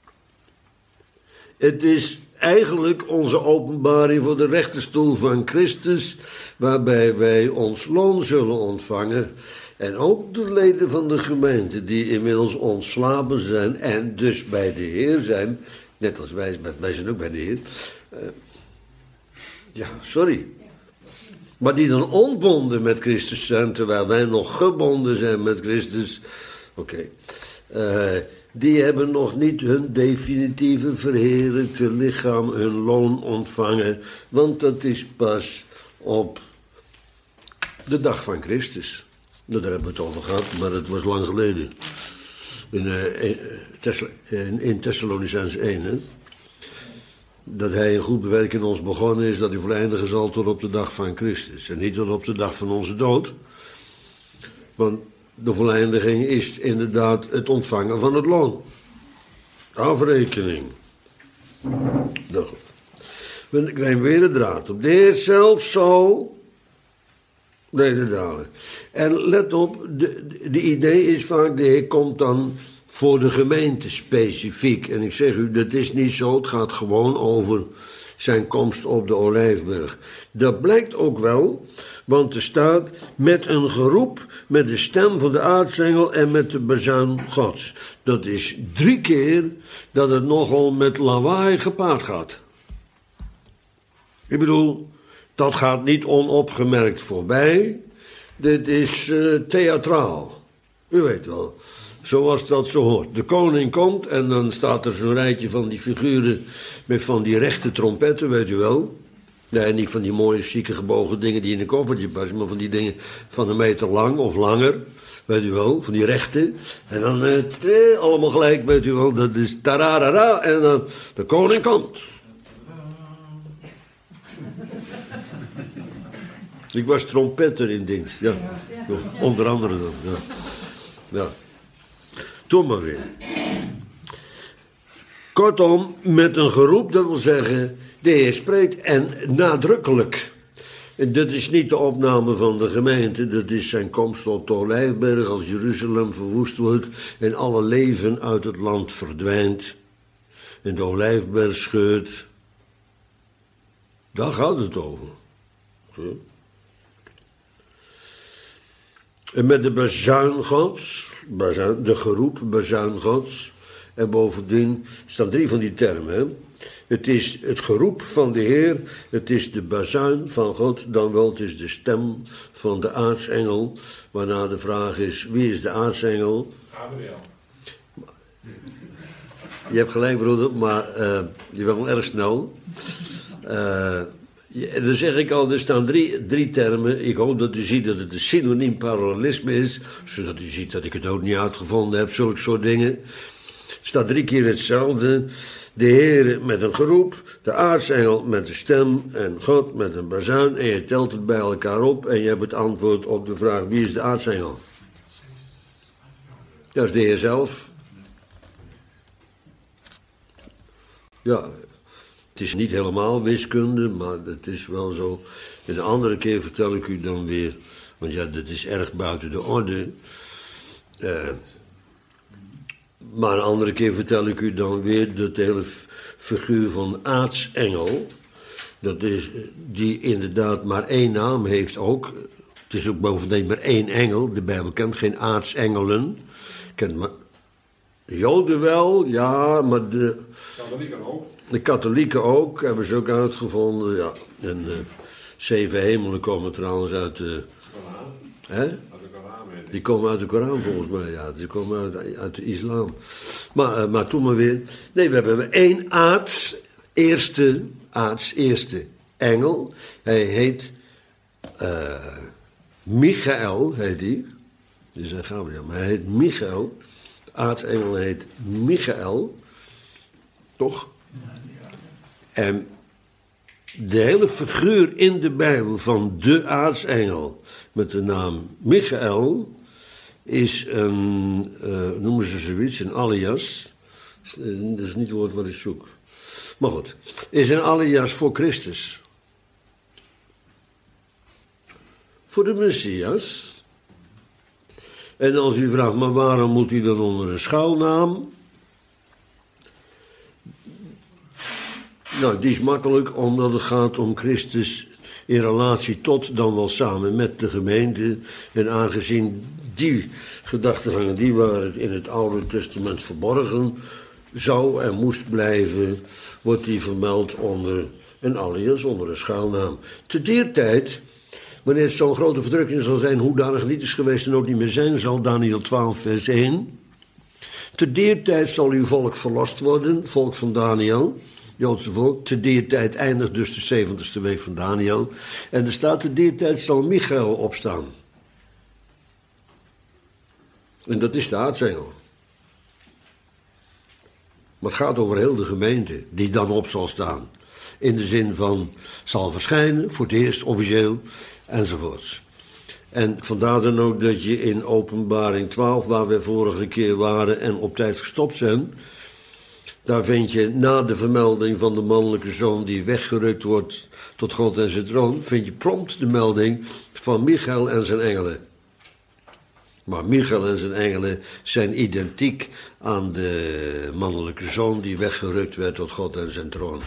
Het is eigenlijk onze openbaring voor de rechterstoel van Christus, waarbij wij ons loon zullen ontvangen. En ook de leden van de gemeente die inmiddels ontslapen zijn en dus bij de Heer zijn, net als wij, wij zijn ook bij de Heer. Uh, ja, sorry. Maar die dan ontbonden met Christus zijn, terwijl wij nog gebonden zijn met Christus. Oké. Okay. Uh, die hebben nog niet hun definitieve verheerlijkte lichaam, hun loon ontvangen. Want dat is pas op De dag van Christus. Nou, daar hebben we het over gehad, maar het was lang geleden. In, uh, in, Thessal- in, in Thessalonicenzen één, hè? Dat hij een goed werk in ons begonnen is, dat hij voleindigen zal tot op de dag van Christus. En niet tot op de dag van onze dood. Want de voleindiging is inderdaad het ontvangen van het loon. Afrekening. Nou goed. We krijgen weer de draad op. De Heer zelf zal nederdalen. En let op, de, de idee is vaak, de Heer komt dan voor de gemeente specifiek. En ik zeg u, dat is niet zo. Het gaat gewoon over zijn komst op de Olijfberg. Dat blijkt ook wel, want er staat met een geroep, met de stem van de aartsengel en met de bazuin Gods. Dat is drie keer dat het nogal met lawaai gepaard gaat. Ik bedoel, dat gaat niet onopgemerkt voorbij. Dit is uh, theatraal. U weet wel. Zoals dat zo hoort. De koning komt en dan staat er zo'n rijtje van die figuren met van die rechte trompetten, weet u wel. Nee, niet van die mooie, zieke gebogen dingen die in een koffertje passen, maar van die dingen van een meter lang of langer, weet u wel, van die rechte. En dan uh, tee, allemaal gelijk, weet u wel, dat is tararara en dan uh, de koning komt. Ik was trompetter in dienst, ja. Ja, onder andere dan, ja. Ja. Toen maar weer. Kortom, met een geroep, dat wil zeggen, de Heer spreekt en nadrukkelijk. En dat is niet de opname van de gemeente, dat is zijn komst op de Olijfberg als Jeruzalem verwoest wordt en alle leven uit het land verdwijnt en de Olijfberg scheurt. Daar gaat het over. Zie? En met de bazuin Gods, bazuin, de geroep bazuin Gods, en bovendien staan drie van die termen. Hè? Het is het geroep van de Heer, het is de bazuin van God, dan wel het is de stem van de aartsengel, waarna de vraag is, wie is de aartsengel? Gabriel. Je hebt gelijk, broeder, maar uh, je bent wel erg snel. Uh, Ja, dan zeg ik al, er staan drie, drie termen. Ik hoop dat u ziet dat het een synoniem parallelisme is, zodat u ziet dat ik het ook niet uitgevonden heb, zulke soort dingen. Er staat drie keer hetzelfde. De Heer met een geroep, de aartsengel met een stem en God met een bazuin. En je telt het bij elkaar op en je hebt het antwoord op de vraag, wie is de aartsengel? Dat is de Heer zelf. Ja. Het is niet helemaal wiskunde, maar het is wel zo. En de andere keer vertel ik u dan weer, want ja, dat is erg buiten de orde. Uh, maar een andere keer vertel ik u dan weer dat de hele figuur van aartsengel, dat is, die inderdaad maar één naam heeft ook. Het is ook bovendien maar één engel. De Bijbel kent geen aartsengelen. Kent maar de Joden wel, ja, maar de... Katholieken ook. De katholieken ook, hebben ze ook uitgevonden, ja. En uh, zeven hemelen komen trouwens uit de... Koran. Hè? Uit de Koran, weet ik. Die komen uit de Koran volgens mij, ja. Die komen uit, uit de islam. Maar, uh, maar toen maar weer... Nee, we hebben één aarts, eerste, aarts, eerste engel. Hij heet... Uh, Michael, heet hij. Dus hij gaat weer, maar hij heet Michael. De aartsengel heet Michael. Toch? En de hele figuur in de Bijbel van de aartsengel met de naam Michael is een, uh, noemen ze zoiets, een alias. Dat is niet het woord wat ik zoek. Maar goed, is een alias voor Christus. Voor de Messias. En als u vraagt, maar waarom moet hij dan onder een schuilnaam? Nou, die is makkelijk, omdat het gaat om Christus in relatie tot, dan wel samen met de gemeente. En aangezien die gedachtegangen, die waren in het Oude Testament verborgen, zou en moest blijven, wordt die vermeld onder een alias, onder een schuilnaam. Te dier tijd, wanneer het zo'n grote verdrukking zal zijn, hoedanig niet is geweest en ook niet meer zijn, zal Daniel twaalf vers één. Te dier tijd zal uw volk verlost worden, volk van Daniel. Joodse volk. Te dier tijd eindigt dus de zeventigste week van Daniel. En er staat, te dier tijd zal Michael opstaan. En dat is de aartsengel. Maar het gaat over heel de gemeente die dan op zal staan. In de zin van, zal verschijnen, voor het eerst officieel, enzovoorts. En vandaar dan ook dat je in Openbaring twaalf, waar we vorige keer waren en op tijd gestopt zijn, daar vind je na de vermelding van de mannelijke zoon die weggerukt wordt tot God en zijn troon, vind je prompt de melding van Michael en zijn engelen. Maar Michael en zijn engelen zijn identiek aan de mannelijke zoon die weggerukt werd tot God en zijn troon.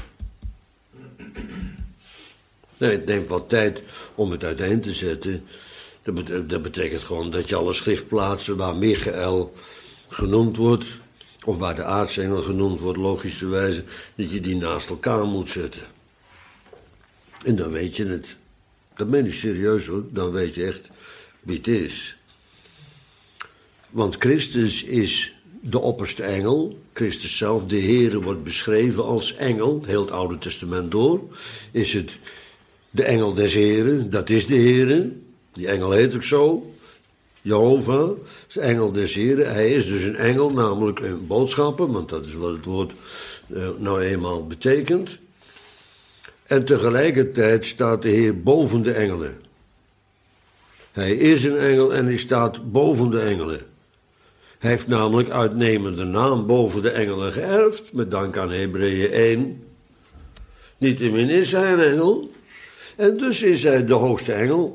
Nee, het neemt wat tijd om het uiteen te zetten. Dat betekent gewoon dat je alle schriftplaatsen waar Michael genoemd wordt, of waar de aartsengel genoemd wordt, logischerwijze, dat je die naast elkaar moet zetten. En dan weet je het. Dat meen ik serieus hoor, dan weet je echt wie het is. Want Christus is de opperste engel. Christus zelf, de Heere, wordt beschreven als engel, heel het Oude Testament door. Is het de engel des Heeren, dat is de Heere. Die engel heet ook zo, Jehovah, is de engel des Heeren. Hij is dus een engel, namelijk een boodschapper, want dat is wat het woord uh, nou eenmaal betekent. En tegelijkertijd staat de Heer boven de engelen. Hij is een engel en hij staat boven de engelen. Hij heeft namelijk uitnemende naam boven de engelen geërfd, met dank aan Hebreeën één. Niettemin is hij een engel, en dus is hij de hoogste engel.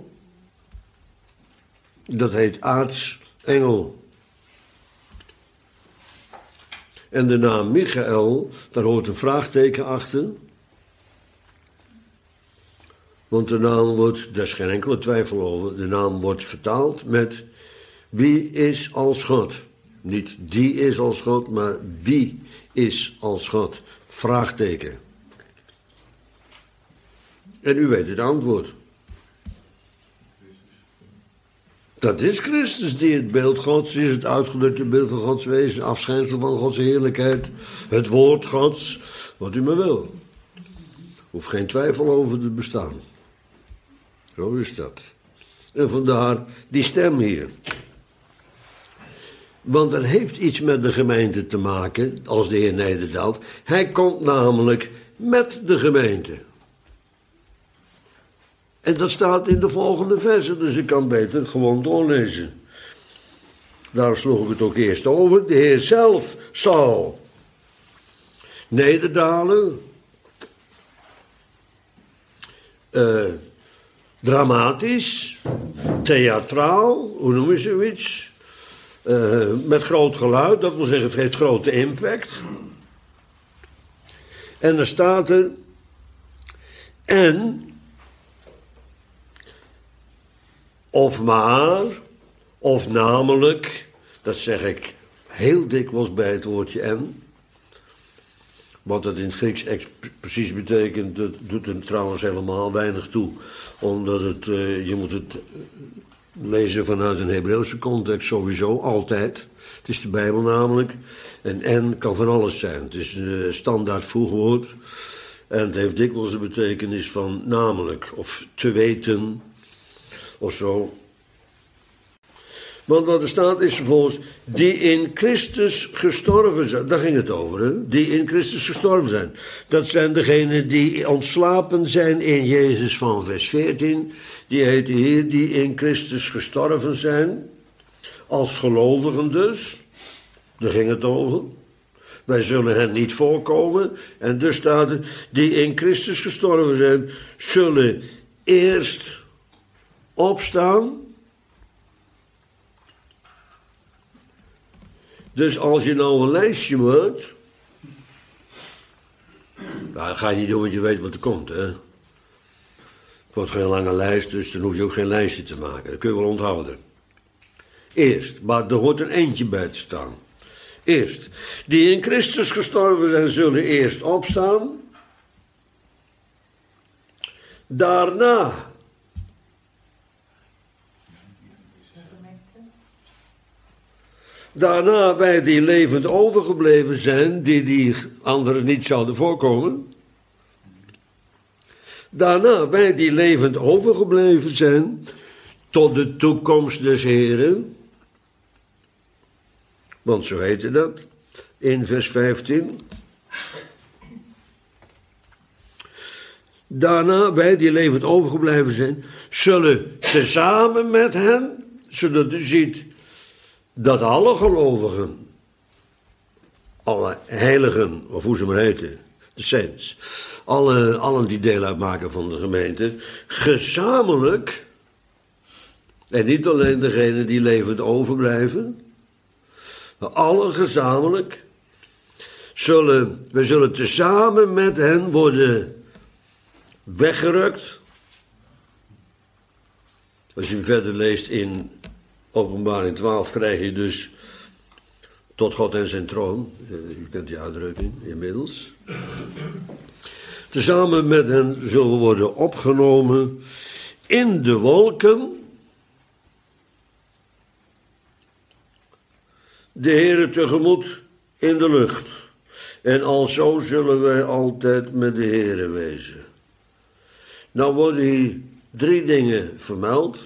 Dat heet aartsengel. En de naam Michael, daar hoort een vraagteken achter. Want de naam wordt, daar is geen enkele twijfel over, de naam wordt vertaald met wie is als God. Niet die is als God, maar wie is als God. Vraagteken. En u weet het antwoord. Dat is Christus die het beeld Gods is, het uitgedrukte beeld van Gods wezen, afschijnsel van Gods heerlijkheid, het woord Gods, wat u maar wil. Hoeft geen twijfel over te bestaan. Zo is dat. En vandaar die stem hier. Want er heeft iets met de gemeente te maken, als de Heer nederdaalt. Hij komt namelijk met de gemeente. En dat staat in de volgende versen, dus ik kan beter gewoon doorlezen. Daar sloeg ik het ook eerst over. De Heer zelf zal nederdalen. Uh, dramatisch, theatraal, hoe noem je zoiets? Uh, met groot geluid, dat wil zeggen, het heeft grote impact. En er staat er, en, of maar, of namelijk, dat zeg ik heel dikwijls bij het woordje en. Wat dat in het Grieks precies betekent, dat doet er trouwens helemaal weinig toe. Omdat het, uh, je moet het lezen vanuit een Hebreeuwse context sowieso, altijd. Het is de Bijbel namelijk. En en kan van alles zijn. Het is een standaard voegwoord. En het heeft dikwijls de betekenis van namelijk, of te weten, of zo. Want wat er staat is vervolgens, die in Christus gestorven zijn. Daar ging het over, hè? Die in Christus gestorven zijn. Dat zijn degenen die ontslapen zijn in Jezus van vers veertien. Die heet hier, die in Christus gestorven zijn. Als gelovigen dus. Daar ging het over. Wij zullen hen niet voorkomen. En dus staat er, die in Christus gestorven zijn, zullen eerst opstaan. Dus als je nou een lijstje maakt, nou, dat ga je niet doen, want je weet wat er komt, hè. Het wordt geen lange lijst, dus dan hoef je ook geen lijstje te maken. Dat kun je wel onthouden. Eerst, maar er hoort een eentje bij te staan. Eerst, die in Christus gestorven zijn, zullen eerst opstaan. Daarna. Daarna wij die levend overgebleven zijn, die die anderen niet zouden voorkomen. Daarna wij die levend overgebleven zijn, tot de toekomst des Heren. Want zo heette dat in vers vijftien. Daarna wij die levend overgebleven zijn, zullen tezamen met hen, zodat u ziet dat alle gelovigen, alle heiligen, of hoe ze maar heten, de saints, alle, allen die deel uitmaken van de gemeente, gezamenlijk, en niet alleen degenen die levend overblijven, maar allen gezamenlijk, zullen, we zullen tezamen met hen worden weggerukt. Als je hem verder leest in Openbaring twaalf, krijg je dus tot God en zijn troon. Je kent die uitdrukking inmiddels. Tezamen met hen zullen we worden opgenomen in de wolken. De Heere tegemoet in de lucht. En alzo zullen wij altijd met de Heere wezen. Nou worden hier drie dingen vermeld.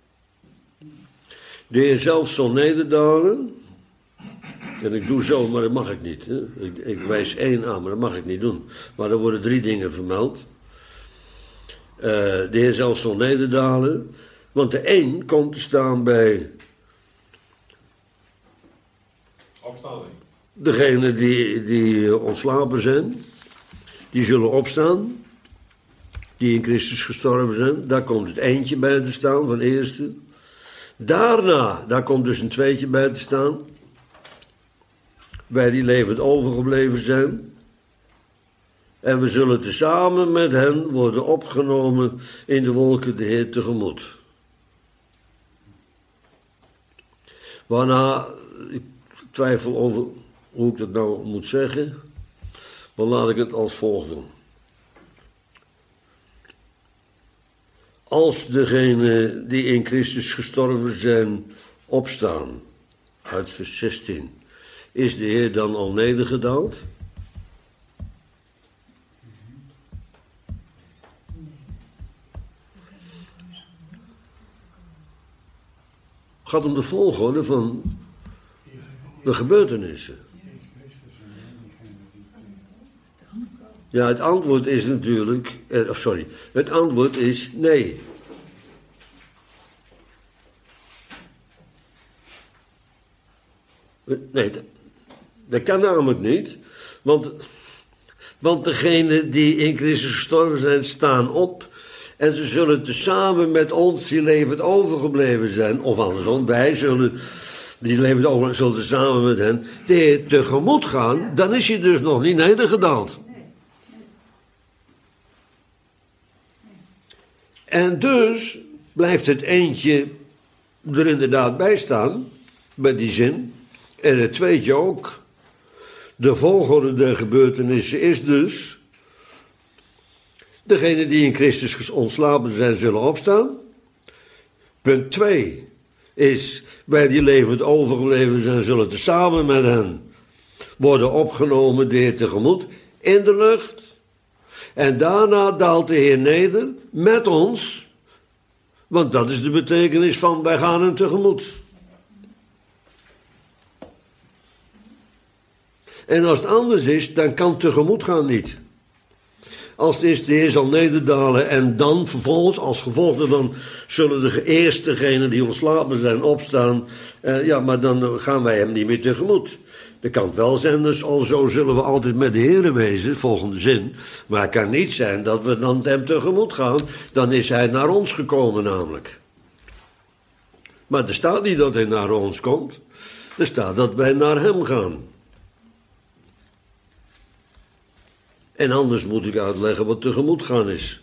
De Heer zelf zal nederdalen. En ik doe zo, maar dat mag ik niet. Hè? Ik, ik wijs één aan, maar dat mag ik niet doen. Maar er worden drie dingen vermeld. Uh, de Heer zelf zal nederdalen. Want de één komt te staan bij Opstanding. degenen die, die ontslapen zijn. Die zullen opstaan. Die in Christus gestorven zijn. Daar komt het eentje bij te staan van eerste. Daarna, daar komt dus een tweetje bij te staan. Wij die levend overgebleven zijn. En we zullen tezamen met hen worden opgenomen in de wolken de Heer tegemoet. Waarna, ik twijfel over hoe ik dat nou moet zeggen. Maar laat ik het als volgt doen. Als degenen die in Christus gestorven zijn opstaan, uit vers zestien, is de Heer dan al nedergedaald? Het gaat om de volgorde van de gebeurtenissen. Ja, het antwoord is natuurlijk, eh, sorry, het antwoord is nee. Nee, dat, dat kan namelijk niet, want, want degenen die in Christus gestorven zijn, staan op en ze zullen tezamen met ons die levend overgebleven zijn, of andersom, wij zullen, die levend overgebleven zullen tezamen met hen, de Heer tegemoet gaan, dan is hij dus nog niet nedergedaald. En dus blijft het eentje er inderdaad bij staan, bij die zin. En het tweetje ook. De volgorde der gebeurtenissen is dus, degenen die in Christus ontslapen zijn, zullen opstaan. Punt twee is, wij die levend overgebleven zijn, zullen tezamen met hen worden opgenomen de Heer tegemoet in de lucht. En daarna daalt de Heer neder met ons, want dat is de betekenis van wij gaan hem tegemoet. En als het anders is, dan kan tegemoet gaan niet. Als het is, de Heer zal nederdalen en dan vervolgens, als gevolg daarvan, zullen de eerstegenen die ontslapen zijn opstaan. Uh, ja, maar dan gaan wij hem niet meer tegemoet. Dat kan wel zijn, dus al zo zullen we altijd met de Heer wezen, volgende zin. Maar het kan niet zijn dat we dan hem tegemoet gaan, dan is hij naar ons gekomen namelijk. Maar er staat niet dat hij naar ons komt, er staat dat wij naar hem gaan. En anders moet ik uitleggen wat tegemoet gaan is.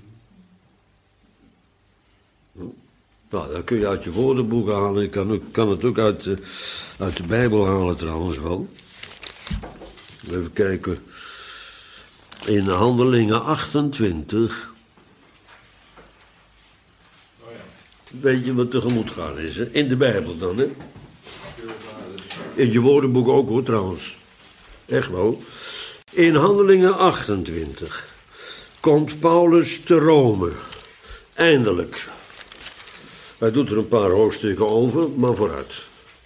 Nou, dat kun je uit je woordenboek halen. Ik kan, kan het ook uit, uh, uit de Bijbel halen trouwens wel. Even kijken. In Handelingen achtentwintig. Oh ja. Weet je wat tegemoet gaan is, hè? In de Bijbel dan, hè? In je woordenboek ook hoor trouwens. Echt wel. In Handelingen achtentwintig komt Paulus te Rome. Eindelijk. Hij doet er een paar hoofdstukken over, maar vooruit.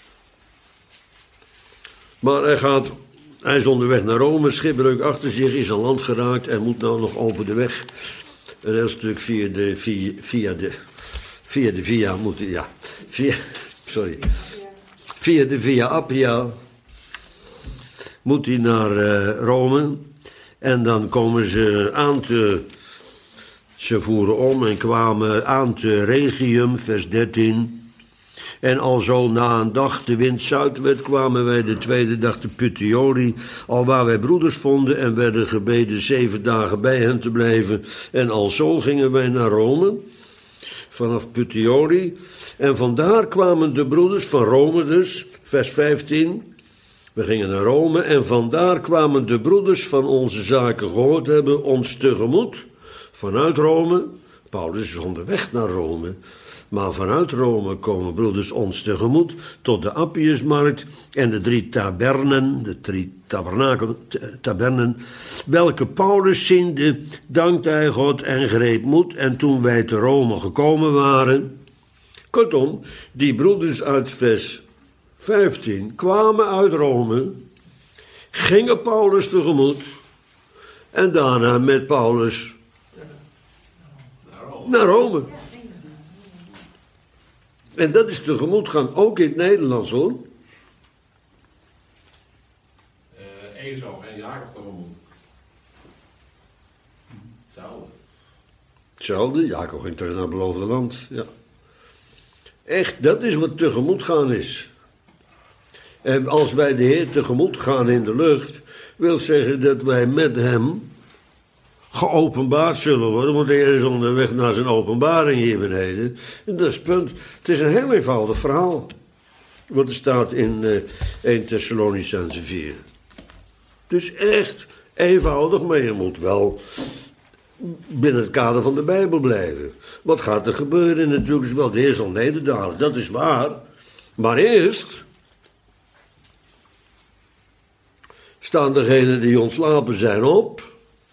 Maar hij gaat, hij is onderweg naar Rome, schipbreuk achter zich, is aan land geraakt en moet nou nog over de weg. Een heel stuk via de, via, via de, via de via moet hij, ja, via, sorry, via de Via Appia moet hij naar uh, Rome. En dan komen ze aan te, ze voeren om en kwamen aan te Regium, vers dertien. En alzo na een dag de wind zuid werd, kwamen wij de tweede dag te Puteoli, alwaar wij broeders vonden en werden gebeden zeven dagen bij hen te blijven. En alzo gingen wij naar Rome, vanaf Puteoli. En vandaar kwamen de broeders van Rome dus, vers vijftien. We gingen naar Rome en vandaar kwamen de broeders van onze zaken gehoord hebben ons tegemoet. Vanuit Rome, Paulus is onderweg naar Rome, maar vanuit Rome komen broeders ons tegemoet tot de Appiusmarkt en de drie tabernen, de drie tabernakel, tabernen, welke Paulus ziende, dankte hij God en greep moed. En toen wij te Rome gekomen waren, kortom, die broeders uit vers vijftien kwamen uit Rome, gingen Paulus tegemoet en daarna met Paulus naar Rome. En dat is tegemoet gaan, ook in het Nederlands hoor. Uh, Ezo en Jacob tegemoet. Hetzelfde. Hetzelfde, Jacob ging terug naar het beloofde land. Ja. Echt, dat is wat tegemoet gaan is. En als wij de Heer tegemoet gaan in de lucht, wil zeggen dat wij met hem geopenbaard zullen worden, want de Heer is onderweg naar zijn openbaring hier beneden. En dat is het punt. Het is een heel eenvoudig verhaal, wat er staat in uh, eerste Thessalonicenzen vier. Het is echt eenvoudig, maar je moet wel binnen het kader van de Bijbel blijven. Wat gaat er gebeuren? Natuurlijk is wel, de Heer zal nederdalen, dat is waar. Maar eerst staan degenen die ontslapen zijn op.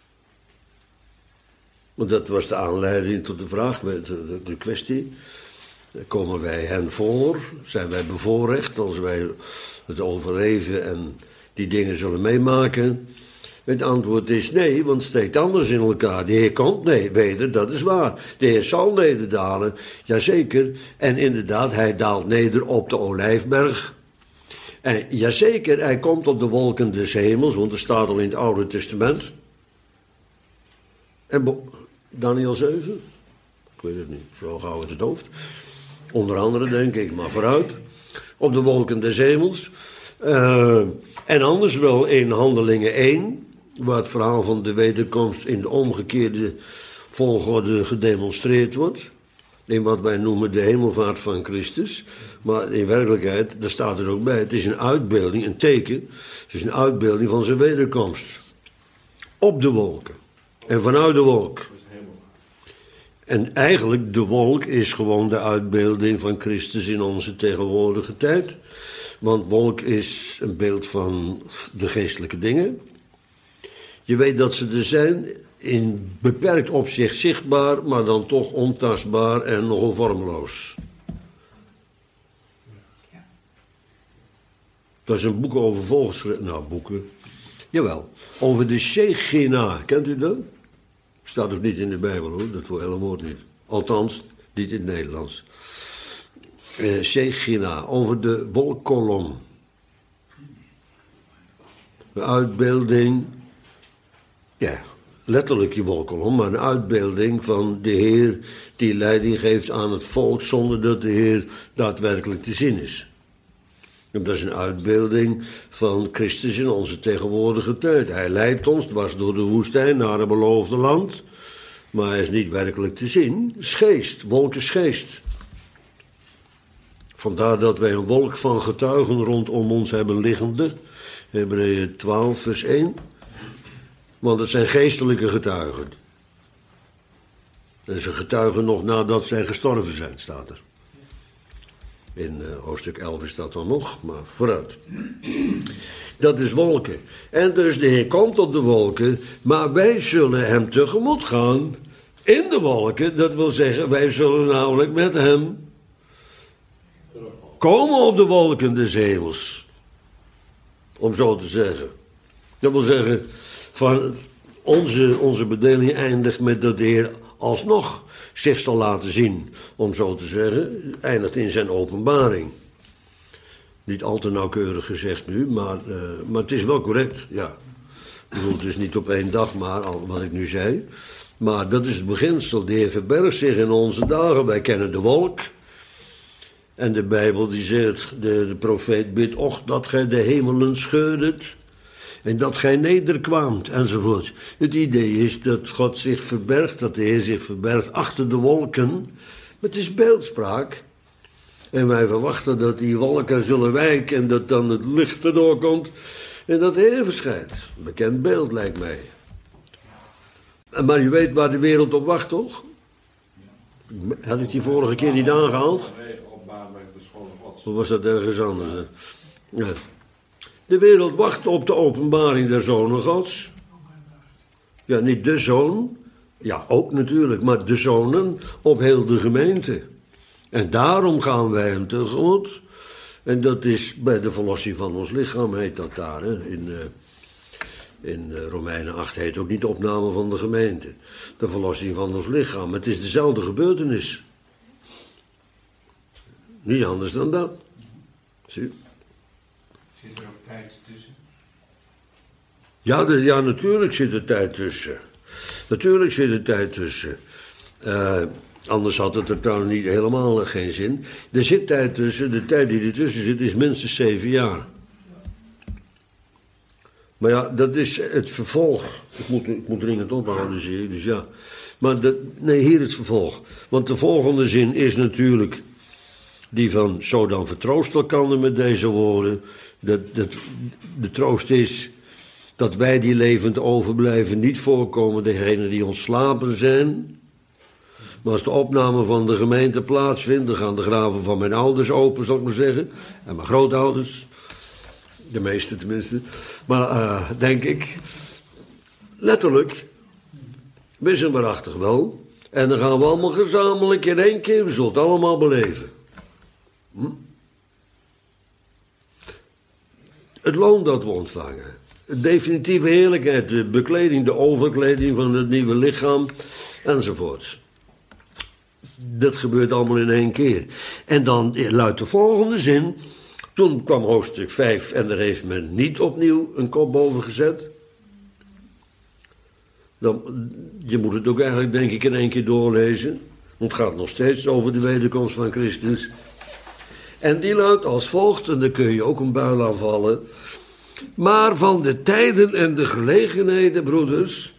Want dat was de aanleiding tot de vraag, de, de, de kwestie. Komen wij hen voor? Zijn wij bevoorrecht als wij het overleven en die dingen zullen meemaken? Het antwoord is nee, want het steekt anders in elkaar. De Heer komt, nee, weder, dat is waar. De Heer zal nederdalen, jazeker. En inderdaad, hij daalt neder op de Olijfberg. En jazeker, hij komt op de wolken des hemels, want er staat al in het Oude Testament. En bo- Daniel zeven? Ik weet het niet, zo gauw uit het hoofd. Onder andere denk ik, maar vooruit. Op de wolken des hemels. Uh, en anders wel in Handelingen één, waar het verhaal van de wederkomst in de omgekeerde volgorde gedemonstreerd wordt. In wat wij noemen de hemelvaart van Christus. Maar in werkelijkheid, daar staat er ook bij, het is een uitbeelding, een teken. Het is een uitbeelding van zijn wederkomst. Op de wolken. En vanuit de wolk. En eigenlijk, de wolk is gewoon de uitbeelding van Christus in onze tegenwoordige tijd. Want wolk is een beeld van de geestelijke dingen. Je weet dat ze er zijn, in beperkt opzicht zichtbaar, maar dan toch ontastbaar en nogal vormeloos. Daar is een boek over volgeschreven. Nou, boeken. Jawel. Over de Shechina. Kent u dat? Staat ook niet in de Bijbel hoor, dat hele woord niet. Althans, niet in het Nederlands. Uh, Shechina, over de wolkkolom. De uitbeelding, ja, letterlijk die wolkkolom, maar een uitbeelding van de Heer die leiding geeft aan het volk zonder dat de Heer daadwerkelijk te zien is. En dat is een uitbeelding van Christus in onze tegenwoordige tijd. Hij leidt ons dwars door de woestijn naar het beloofde land. Maar hij is niet werkelijk te zien. Het is geest, wolk is geest. Vandaar dat wij een wolk van getuigen rondom ons hebben liggende. Hebreeën twaalf vers één. Want het zijn geestelijke getuigen. En ze getuigen nog nadat zij gestorven zijn, staat er. In uh, hoofdstuk elf is dat dan nog, maar vooruit. Dat is wolken. En dus de Heer komt op de wolken, maar wij zullen hem tegemoet gaan in de wolken. Dat wil zeggen, wij zullen namelijk met hem komen op de wolken des hemels. Om zo te zeggen. Dat wil zeggen, van onze, onze bedeling eindigt met dat de Heer alsnog zich zal laten zien. Om zo te zeggen, eindigt in zijn openbaring. Niet al te nauwkeurig gezegd nu, maar, uh, maar het is wel correct, ja. Ik bedoel, het is niet op één dag maar, al wat ik nu zei. Maar dat is het beginsel. De Heer verbergt zich in onze dagen. Wij kennen de wolk. En de Bijbel die zegt, de, de profeet bidt, och dat gij de hemelen scheurdet en dat gij nederkwaamt, enzovoort. Het idee is dat God zich verbergt, dat de Heer zich verbergt achter de wolken. Maar het is beeldspraak. En wij verwachten dat die wolken zullen wijken en dat dan het licht erdoor komt en dat de Heer verschijnt. Een bekend beeld lijkt mij. Maar u weet waar de wereld op wacht, toch? Had ik die vorige keer niet aangehaald? Of was dat ergens anders? Ja. De wereld wacht op de openbaring der zonen Gods. Ja, niet de zoon. Ja, ook natuurlijk, maar de zonen op heel de gemeente. En daarom gaan wij hem tegemoet. En dat is bij de verlossing van ons lichaam, heet dat daar. Hè? In, uh, in uh, Romeinen acht heet ook niet de opname van de gemeente. De verlossing van ons lichaam. Het is dezelfde gebeurtenis. Niet anders dan dat. Zie. Zit er ook tijd tussen? Ja, de, ja, natuurlijk zit er tijd tussen. Natuurlijk zit er tijd tussen. Uh, anders had het er trouwens niet helemaal geen zin. Er zit tijd tussen. De tijd die ertussen zit is minstens zeven jaar. Maar ja, dat is het vervolg. Ik moet, ik moet dringend ophouden, zie je, dus ja. Maar dat, nee, hier het vervolg. Want de volgende zin is natuurlijk die van, zo dan vertroost elkander met deze woorden. Dat, dat, de troost is dat wij die levend overblijven niet voorkomen degenen die ontslapen zijn. Maar als de opname van de gemeente plaatsvindt, dan gaan de graven van mijn ouders open, zal ik maar zeggen. En mijn grootouders. De meeste tenminste. Maar uh, denk ik, letterlijk, wis en waarachtig wel. En dan gaan we allemaal gezamenlijk in één keer, we zullen het allemaal beleven. Hm? Het loon dat we ontvangen. De definitieve heerlijkheid, de bekleding, de overkleding van het nieuwe lichaam, enzovoorts. Dat gebeurt allemaal in één keer. En dan luidt de volgende zin. Toen kwam hoofdstuk vijf en er heeft men niet opnieuw een kop boven gezet. Dan, je moet het ook eigenlijk, denk ik, in één keer doorlezen. Want het gaat nog steeds over de wederkomst van Christus. En die luidt als volgt, en daar kun je ook een buil aan vallen. Maar van de tijden en de gelegenheden, broeders,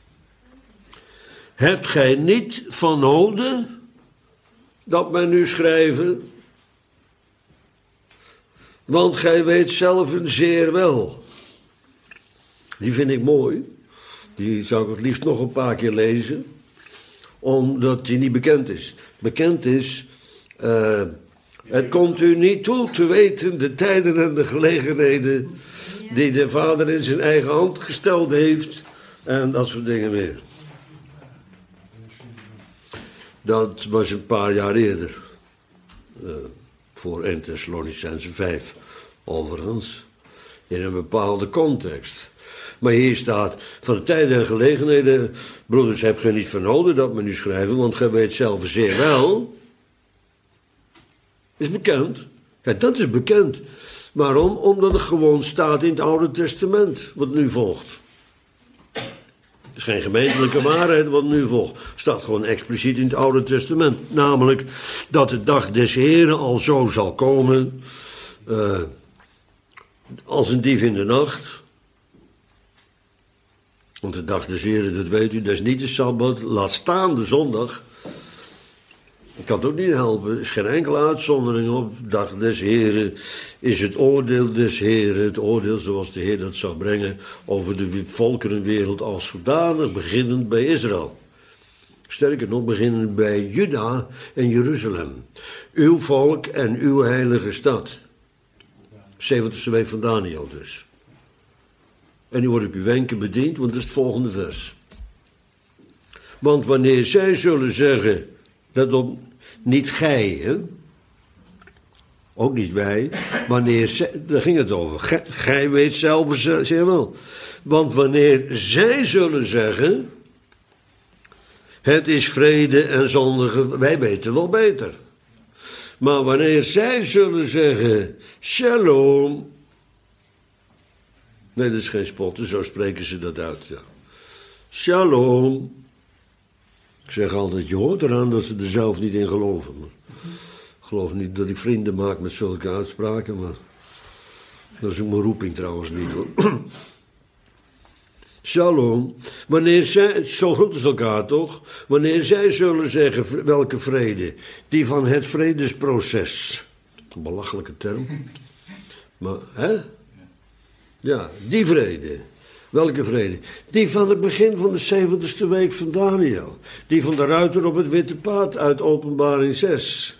hebt gij niet van noden dat men nu schrijven, want gij weet zelf een zeer wel. Die vind ik mooi. Die zou ik het liefst nog een paar keer lezen, omdat die niet bekend is. Bekend is, uh, het komt u niet toe te weten de tijden en de gelegenheden die de Vader in zijn eigen hand gesteld heeft en dat soort dingen meer. Dat was een paar jaar eerder, uh, voor Eerste Thessalonicenzen vijf, overigens, in een bepaalde context. Maar hier staat, van de tijden en gelegenheden, broeders, heb gij niet vernoden dat men nu schrijven, want gij weet zelf zeer wel. Is bekend. Kijk, dat is bekend. Waarom? Omdat het gewoon staat in het Oude Testament, wat nu volgt. Het is geen gemeentelijke waarheid wat nu volgt. Het staat gewoon expliciet in het Oude Testament. Namelijk dat de dag des Heren al zo zal komen, uh, als een dief in de nacht. Want de dag des Heren, dat weet u, dat is niet de Sabbat, laat staan de zondag. Ik kan het ook niet helpen, er is geen enkele uitzondering op. De dag des Heren is het oordeel des Heren, het oordeel zoals de Heer dat zou brengen over de volkerenwereld als zodanig, beginnend bij Israël. Sterker nog, beginnen bij Juda en Jeruzalem. Uw volk en uw heilige stad. zeventigste week van Daniel dus. En nu word ik uw wenken bediend, want dat is het volgende vers. Want wanneer zij zullen zeggen, dat op, niet gij, hè? Ook niet wij, wanneer zij, daar ging het over. Gij, gij weet zelf, zeg wel. Want wanneer zij zullen zeggen, het is vrede en zondige, wij weten wel beter. Maar wanneer zij zullen zeggen, shalom. Nee, dat is geen spotten, zo spreken ze dat uit, ja. Shalom. Ik zeg altijd, je hoort eraan dat ze er zelf niet in geloven. Maar ik geloof niet dat ik vrienden maak met zulke uitspraken, maar dat is ook mijn roeping trouwens niet, hoor. Shalom. Wanneer zij, zo groeten ze elkaar toch? Wanneer zij zullen zeggen, welke vrede? Die van het vredesproces. Een belachelijke term. Maar, hè? Ja, die vrede. Welke vrede? Die van het begin van de zeventigste week van Daniel. Die van de ruiter op het witte paard uit Openbaring zes.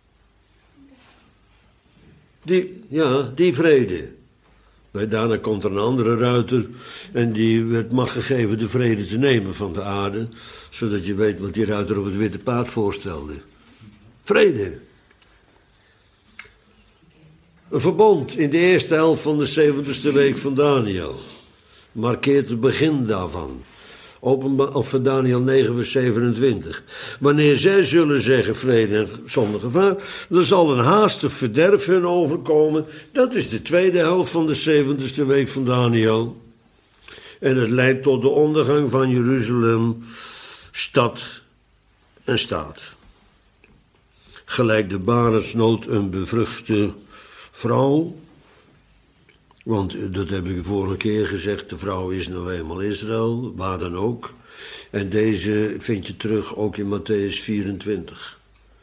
Die, ja, die vrede. Nee, daarna komt er een andere ruiter en die werd mag gegeven de vrede te nemen van de aarde, zodat je weet wat die ruiter op het witte paard voorstelde. Vrede. Een verbond in de eerste helft van de zeventigste week van Daniel markeert het begin daarvan. Openbaar, of Daniel negen vers zevenentwintig. Wanneer zij zullen zeggen vrede en zonder gevaar, dan zal een haastig verderf hun overkomen. Dat is de tweede helft van de zeventigste week van Daniel. En het leidt tot de ondergang van Jeruzalem, stad en staat. Gelijk de barensnood een bevruchte vrouw. Want dat heb ik de vorige keer gezegd, de vrouw is nou eenmaal Israël, waar dan ook. En deze vind je terug ook in Matthäus vierentwintig.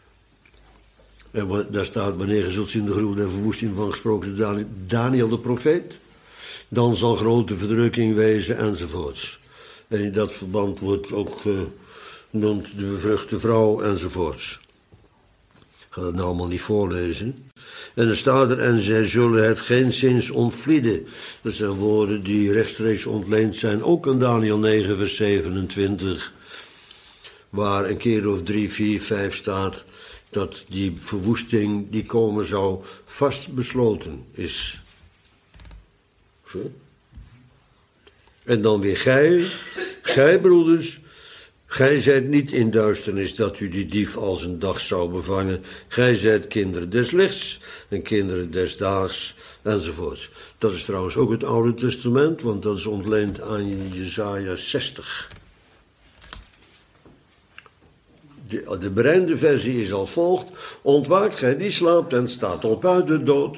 En daar staat, wanneer je zult zien de gruwel en verwoesting van gesproken Daniel, Daniel de profeet, dan zal grote verdrukking wezen enzovoorts. En in dat verband wordt ook genoemd de bevruchte vrouw enzovoorts. Ik ga dat nou allemaal niet voorlezen. En dan staat er, en zij zullen het geenszins ontvlieden. Dat zijn woorden die rechtstreeks ontleend zijn, ook aan Daniel negen vers zevenentwintig. Waar een keer of drie, vier, vijf staat dat die verwoesting die komen zou vastbesloten is. Zo. En dan weer gij, gij broeders, gij zijt niet in duisternis dat u die dief als een dag zou bevangen. Gij zijt kinderen des lichts en kinderen des daags enzovoorts. Dat is trouwens ook het Oude Testament, want dat is ontleend aan Jesaja zestig. De, de berijmde versie is als volgt. Ontwaakt gij die slaapt en staat op uit de dood.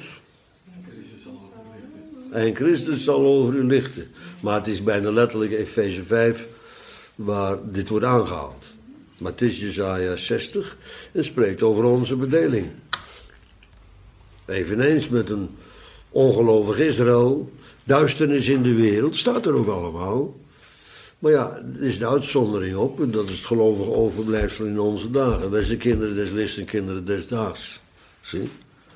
En Christus zal over u lichten. Maar het is bijna letterlijk Efeze vijf waar dit wordt aangehaald. Maar het is Jesaja zestig en spreekt over onze bedeling. Eveneens met een ongelovig Israël, duisternis in de wereld, staat er ook allemaal. Maar ja, er is de uitzondering op en dat is het gelovige overblijfsel in onze dagen. Wij zijn kinderen des lichts en kinderen des daags. Zie?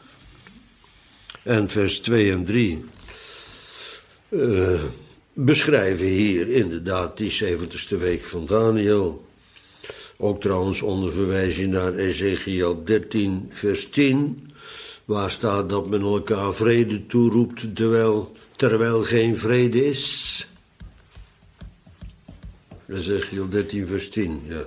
En vers twee en drie uh, beschrijven hier inderdaad die zeventigste week van Daniel. Ook trouwens onder verwijzing naar Ezekiel dertien vers tien, waar staat dat men elkaar vrede toeroept terwijl, terwijl geen vrede is. Ezekiel dertien vers tien, ja.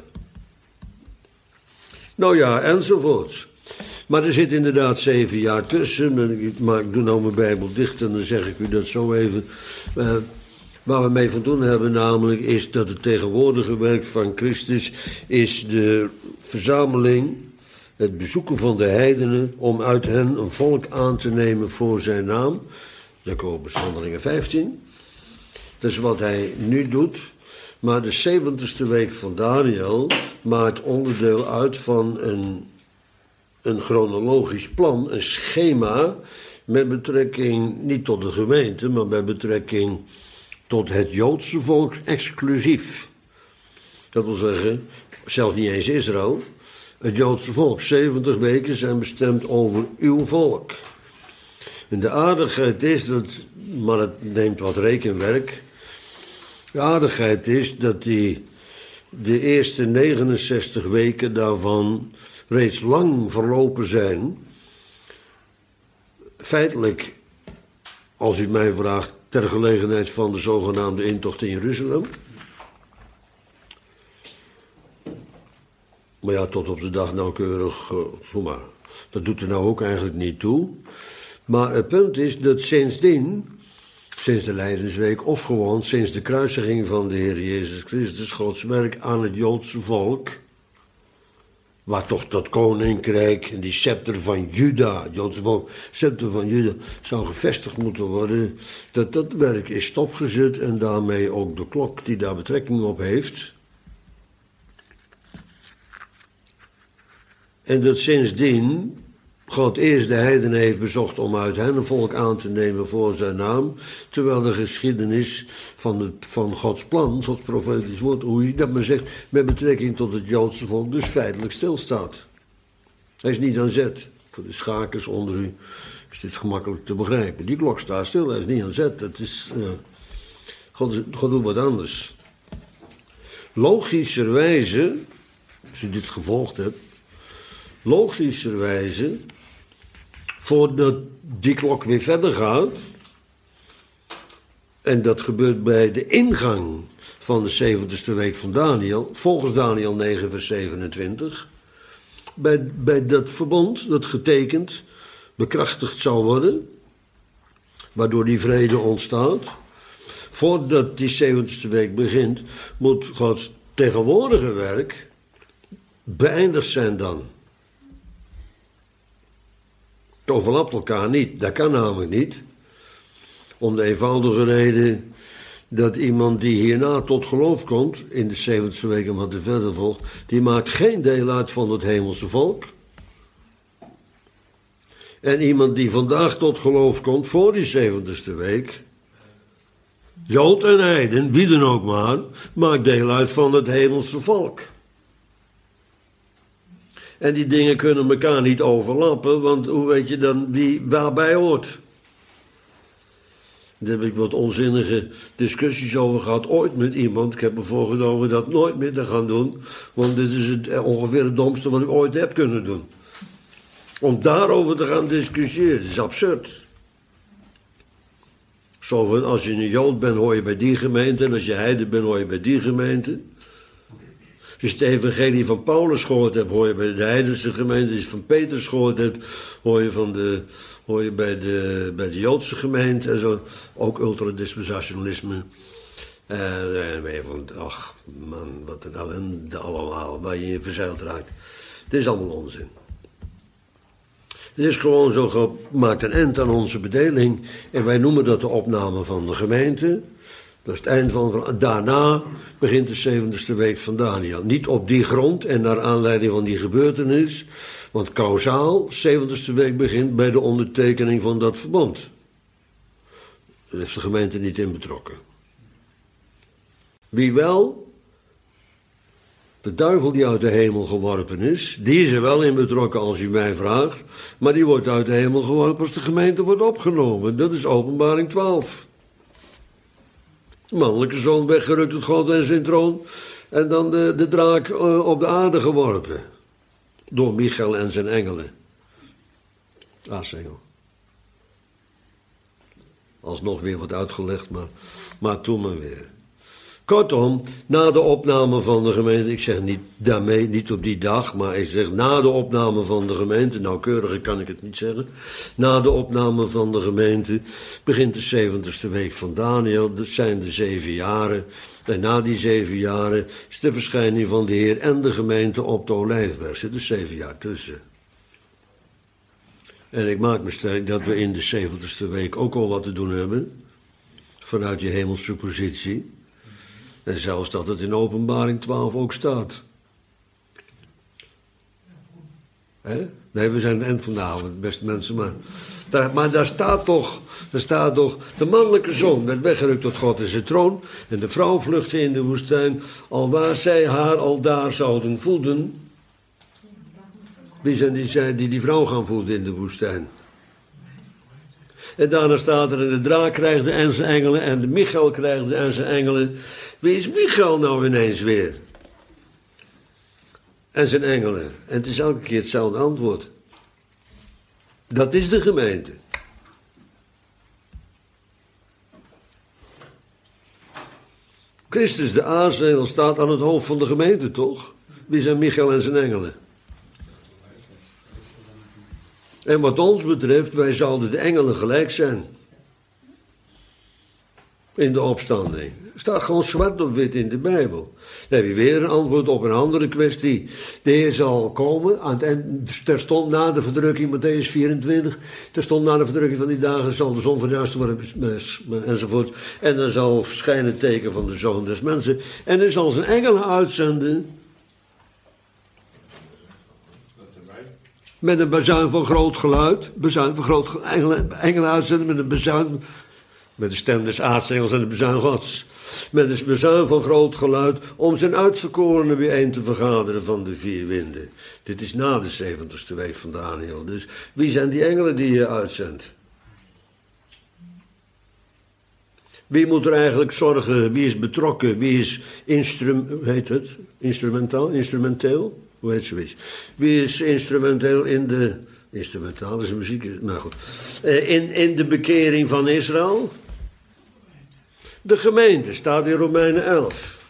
Nou ja, enzovoorts. Maar er zit inderdaad zeven jaar tussen. Maar ik doe nou mijn Bijbel dicht en dan zeg ik u dat zo even. Uh, waar we mee van doen hebben namelijk is dat het tegenwoordige werk van Christus is de verzameling, het bezoeken van de heidenen om uit hen een volk aan te nemen voor zijn naam. Jacobus Handelingen vijftien. Dat is wat hij nu doet. Maar de zeventigste week van Daniel maakt onderdeel uit van een, een chronologisch plan, een schema met betrekking niet tot de gemeente, maar met betrekking tot het Joodse volk exclusief. Dat wil zeggen, zelfs niet eens Israël, het Joodse volk. zeventig weken zijn bestemd over uw volk. En de aardigheid is, dat, maar het neemt wat rekenwerk. De aardigheid is dat die, de eerste negenenzestig weken daarvan reeds lang verlopen zijn. Feitelijk, als u mij vraagt, ter gelegenheid van de zogenaamde intocht in Jeruzalem. Maar ja, tot op de dag nauwkeurig, uh, maar, dat doet er nou ook eigenlijk niet toe. Maar het punt is dat sindsdien, sinds de Lijdensweek of gewoon sinds de kruisiging van de Heer Jezus Christus, Gods werk aan het Joodse volk, waar toch dat koninkrijk en die scepter van Juda, het Joodse volk, scepter van Juda, zou gevestigd moeten worden, dat dat werk is stopgezet en daarmee ook de klok die daar betrekking op heeft. En dat sindsdien God eerst de heidenen heeft bezocht om uit hen een volk aan te nemen voor zijn naam, terwijl de geschiedenis van, het, van Gods plan, Gods profetisch woord, hoe je dat maar zegt, met betrekking tot het Joodse volk, dus feitelijk stilstaat. Hij is niet aan zet. Voor de schakers onder u is dit gemakkelijk te begrijpen. Die klok staat stil, hij is niet aan zet. Dat is, uh, God, God doet wat anders. Logischerwijze, als u dit gevolgd hebt, logischerwijze, voordat die klok weer verder gaat, en dat gebeurt bij de ingang van de zeventigste week van Daniel, volgens Daniel negen vers zevenentwintig, bij, bij dat verbond dat getekend, bekrachtigd zou worden, waardoor die vrede ontstaat, voordat die zeventigste week begint, moet Gods tegenwoordige werk beëindigd zijn dan. Het overlapt elkaar niet, dat kan namelijk niet. Om de eenvoudige reden dat iemand die hierna tot geloof komt, in de zeventigste week en wat er verder volgt, die maakt geen deel uit van het hemelse volk. En iemand die vandaag tot geloof komt voor die zeventigste week, Jood en heiden, wie dan ook maar, maakt deel uit van het hemelse volk. En die dingen kunnen elkaar niet overlappen, want hoe weet je dan wie waarbij hoort? Daar heb ik wat onzinnige discussies over gehad, ooit met iemand. Ik heb me voorgenomen dat nooit meer te gaan doen, want dit is het, ongeveer het domste wat ik ooit heb kunnen doen. Om daarover te gaan discussiëren, dat is absurd. Zo van, als je een Jood bent, hoor je bij die gemeente, en als je heiden bent, hoor je bij die gemeente. Als je het evangelie van Paulus gehoord hebt, hoor je bij de heidense gemeente. Als je het van Petrus gehoord hebt, hoor je, van de, hoor je bij, de, bij de Joodse gemeente en zo. Ook ultradispensationalisme. En, en weer van, ach man, wat een ellende allemaal, waar je in verzeild raakt. Het is allemaal onzin. Het is gewoon zo, God maakt een eind aan onze bedeling. En wij noemen dat de opname van de gemeente. Dat is het eind van, daarna begint de zeventigste week van Daniel. Niet op die grond en naar aanleiding van die gebeurtenis. Want kausaal, zeventigste week begint bij de ondertekening van dat verbond. Daar heeft de gemeente niet in betrokken. Wie wel? De duivel die uit de hemel geworpen is, die is er wel in betrokken als u mij vraagt. Maar die wordt uit de hemel geworpen als de gemeente wordt opgenomen. Dat is Openbaring twaalf. De mannelijke zoon weggerukt uit God en zijn troon. En dan de, de draak uh, op de aarde geworpen. Door Michael en zijn engelen. Aasengel. Alsnog weer wat uitgelegd, maar, maar toen maar weer. Kortom, na de opname van de gemeente, ik zeg niet daarmee, niet op die dag, maar ik zeg na de opname van de gemeente, nauwkeuriger kan ik het niet zeggen, na de opname van de gemeente begint de zeventigste week van Daniel, dat zijn de zeven jaren, en na die zeven jaren is de verschijning van de Heer en de gemeente op de Olijfberg, er zitten zeven jaar tussen. En ik maak me sterk dat we in de zeventigste week ook al wat te doen hebben, vanuit je hemelse positie. En zelfs dat het in Openbaring twaalf ook staat. Hè? Nee, we zijn het eind van de avond, beste mensen. Maar daar, maar daar staat toch, daar staat toch... De mannelijke zoon werd weggerukt tot God in zijn troon. En de vrouw vluchtte in de woestijn. Alwaar zij haar al daar zouden voeden. Wie zijn die, zij die die vrouw gaan voeden in de woestijn? En daarna staat er, de draak krijgde en zijn engelen. En de Michael krijgde en zijn engelen. Wie is Michael nou ineens weer? En zijn engelen. En het is elke keer hetzelfde antwoord. Dat is de gemeente. Christus, de aartsengel, staat aan het hoofd van de gemeente, toch? Wie zijn Michael en zijn engelen? En wat ons betreft, wij zouden de engelen gelijk zijn. In de opstanding. Er staat gewoon zwart op wit in de Bijbel. Dan heb je weer een antwoord op een andere kwestie. De Heer zal komen, aan het eind, terstond na de verdrukking, Matthäus vierentwintig, terstond na de verdrukking van die dagen zal de zon verduisterd worden, enzovoort. En dan zal verschijnen het teken van de Zoon des Mensen. En hij zal zijn engelen uitzenden, met een bazuin van groot geluid, bazuin van groot geluid, engelen, engelen uitzenden met een bazuin, met de stem des aartsengels en de bazuin Gods. Met een bezuin van groot geluid om zijn uitverkorenen bijeen te vergaderen van de vier winden. Dit is na de zeventigste week van Daniel. Dus wie zijn die engelen die je uitzendt? Wie moet er eigenlijk zorgen? Wie is betrokken? Wie is instrum, heet het? Instrumentaal? Instrumenteel? Hoe heet zoiets? Wie is instrumenteel in de... Instrumentaal is een muziek... Nou goed. In, in de bekering van Israël? De gemeente staat in Romeinen elf.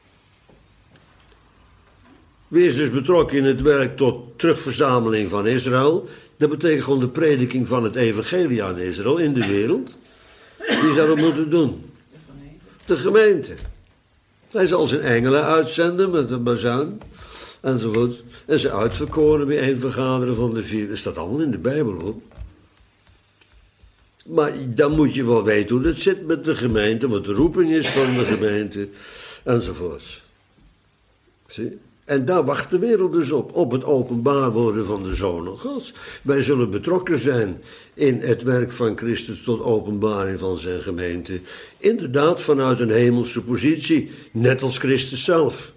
Wie is dus betrokken in het werk tot terugverzameling van Israël? Dat betekent gewoon de prediking van het evangelie aan Israël in de wereld. Wie zou dat moeten doen? De gemeente. Hij zal zijn engelen uitzenden met een bazuin enzovoort. En ze uitverkoren bijeen vergaderen van de vier. Dat staat allemaal in de Bijbel, hoor. Maar dan moet je wel weten hoe dat zit met de gemeente, wat de roeping is van de gemeente, enzovoort. Zie? En daar wacht de wereld dus op, op het openbaar worden van de Zoon Gods. Wij zullen betrokken zijn in het werk van Christus tot openbaring van zijn gemeente. Inderdaad vanuit een hemelse positie, net als Christus zelf.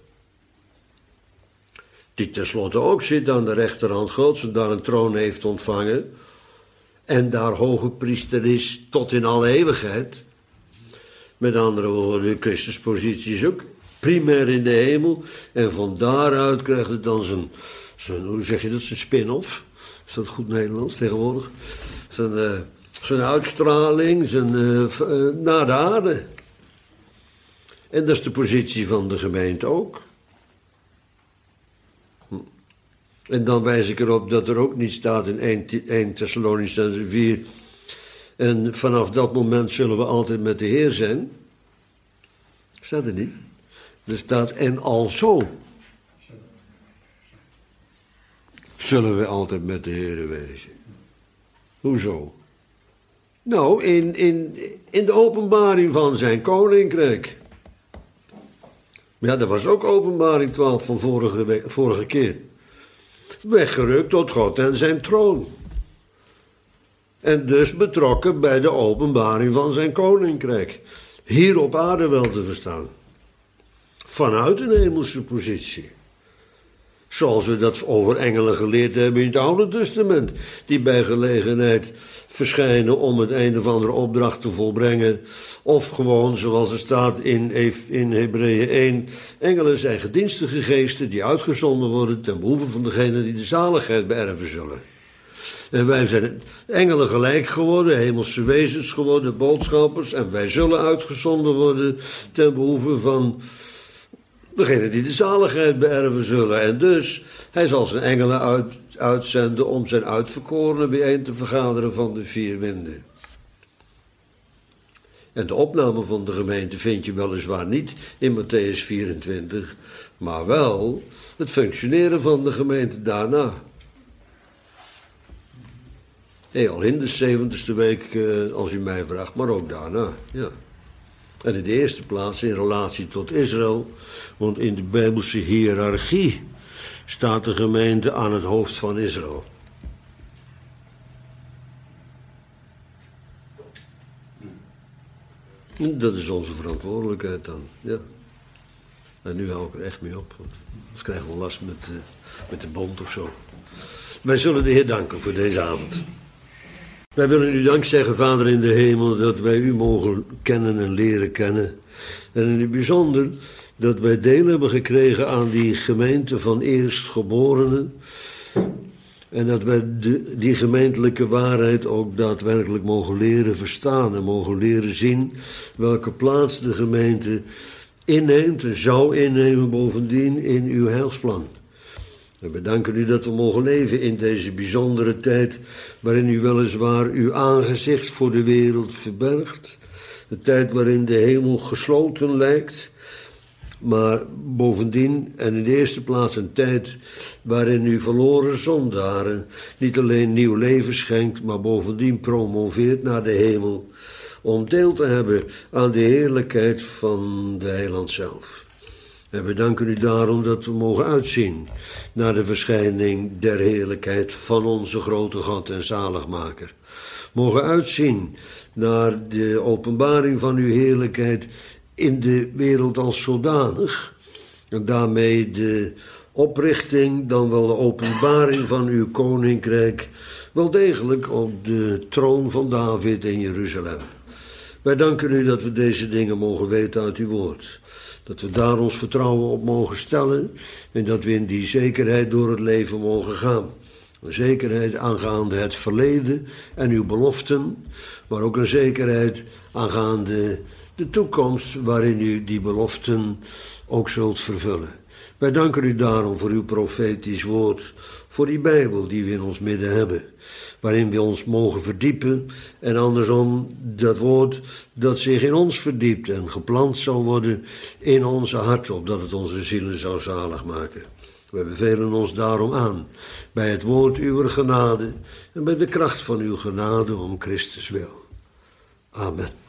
Die tenslotte ook zit aan de rechterhand Gods en daar een troon heeft ontvangen. En daar hoge priester is tot in alle eeuwigheid. Met andere woorden, Christus' positie is ook primair in de hemel. En van daaruit krijgt het dan zijn, zijn hoe zeg je dat, zijn spin-off. Is dat goed Nederlands tegenwoordig? Zijn, uh, zijn uitstraling, zijn, uh, uh, naar de aarde. En dat is de positie van de gemeente ook. En dan wijs ik erop dat er ook niet staat in één Thessalonicenzen vier. En vanaf dat moment zullen we altijd met de Heer zijn. Staat er niet. Er staat en alzo zullen we altijd met de Heer wezen. Hoezo? Nou, in, in, in de openbaring van zijn koninkrijk. Ja, dat was ook openbaring twaalf van vorige, week, vorige keer. Weggerukt tot God en zijn troon. En dus betrokken bij de openbaring van zijn koninkrijk. Hier op aarde wel te verstaan. Vanuit een hemelse positie. Zoals we dat over engelen geleerd hebben in het Oude Testament. Die bij gelegenheid verschijnen om het een of andere opdracht te volbrengen. Of gewoon, zoals er staat in, in Hebreeën één. Engelen zijn gedienstige geesten die uitgezonden worden ten behoeve van degenen die de zaligheid beërven zullen. En wij zijn engelen gelijk geworden, hemelse wezens geworden, boodschappers. En wij zullen uitgezonden worden ten behoeve van degenen die de zaligheid beërven zullen. En dus, hij zal zijn engelen uit, uitzenden om zijn uitverkorenen bijeen te vergaderen van de vier winden. En de opname van de gemeente vind je weliswaar niet in Matthäus vierentwintig, maar wel het functioneren van de gemeente daarna. Hey, al in de zeventigste week, eh, als u mij vraagt, maar ook daarna, ja. En in de eerste plaats in relatie tot Israël, want in de Bijbelse hiërarchie staat de gemeente aan het hoofd van Israël. Dat is onze verantwoordelijkheid dan, ja. En nu hou ik er echt mee op, want anders krijgen we last met, uh, met de bond of zo. Wij zullen de Heer danken voor deze avond. Wij willen u dank zeggen, Vader in de hemel, dat wij u mogen kennen en leren kennen. En in het bijzonder dat wij deel hebben gekregen aan die gemeente van eerstgeborenen. En dat wij de, die gemeentelijke waarheid ook daadwerkelijk mogen leren verstaan en mogen leren zien welke plaats de gemeente inneemt en zou innemen bovendien in uw heilsplan. En we danken u dat we mogen leven in deze bijzondere tijd waarin u weliswaar uw aangezicht voor de wereld verbergt. Een tijd waarin de hemel gesloten lijkt, maar bovendien en in de eerste plaats een tijd waarin u verloren zondaren niet alleen nieuw leven schenkt, maar bovendien promoveert naar de hemel om deel te hebben aan de heerlijkheid van de heiland zelf. En we danken u daarom dat we mogen uitzien naar de verschijning der heerlijkheid van onze grote God en zaligmaker. Mogen uitzien naar de openbaring van uw heerlijkheid in de wereld als zodanig. En daarmee de oprichting, dan wel de openbaring van uw koninkrijk, wel degelijk op de troon van David in Jeruzalem. Wij danken u dat we deze dingen mogen weten uit uw woord. Dat we daar ons vertrouwen op mogen stellen en dat we in die zekerheid door het leven mogen gaan. Een zekerheid aangaande het verleden en uw beloften, maar ook een zekerheid aangaande de toekomst waarin u die beloften ook zult vervullen. Wij danken u daarom voor uw profetisch woord, voor die Bijbel die we in ons midden hebben, waarin we ons mogen verdiepen en andersom dat woord dat zich in ons verdiept en geplant zal worden in onze hart, opdat het onze zielen zou zalig maken. We bevelen ons daarom aan bij het woord uw genade en bij de kracht van uw genade om Christus wil. Amen.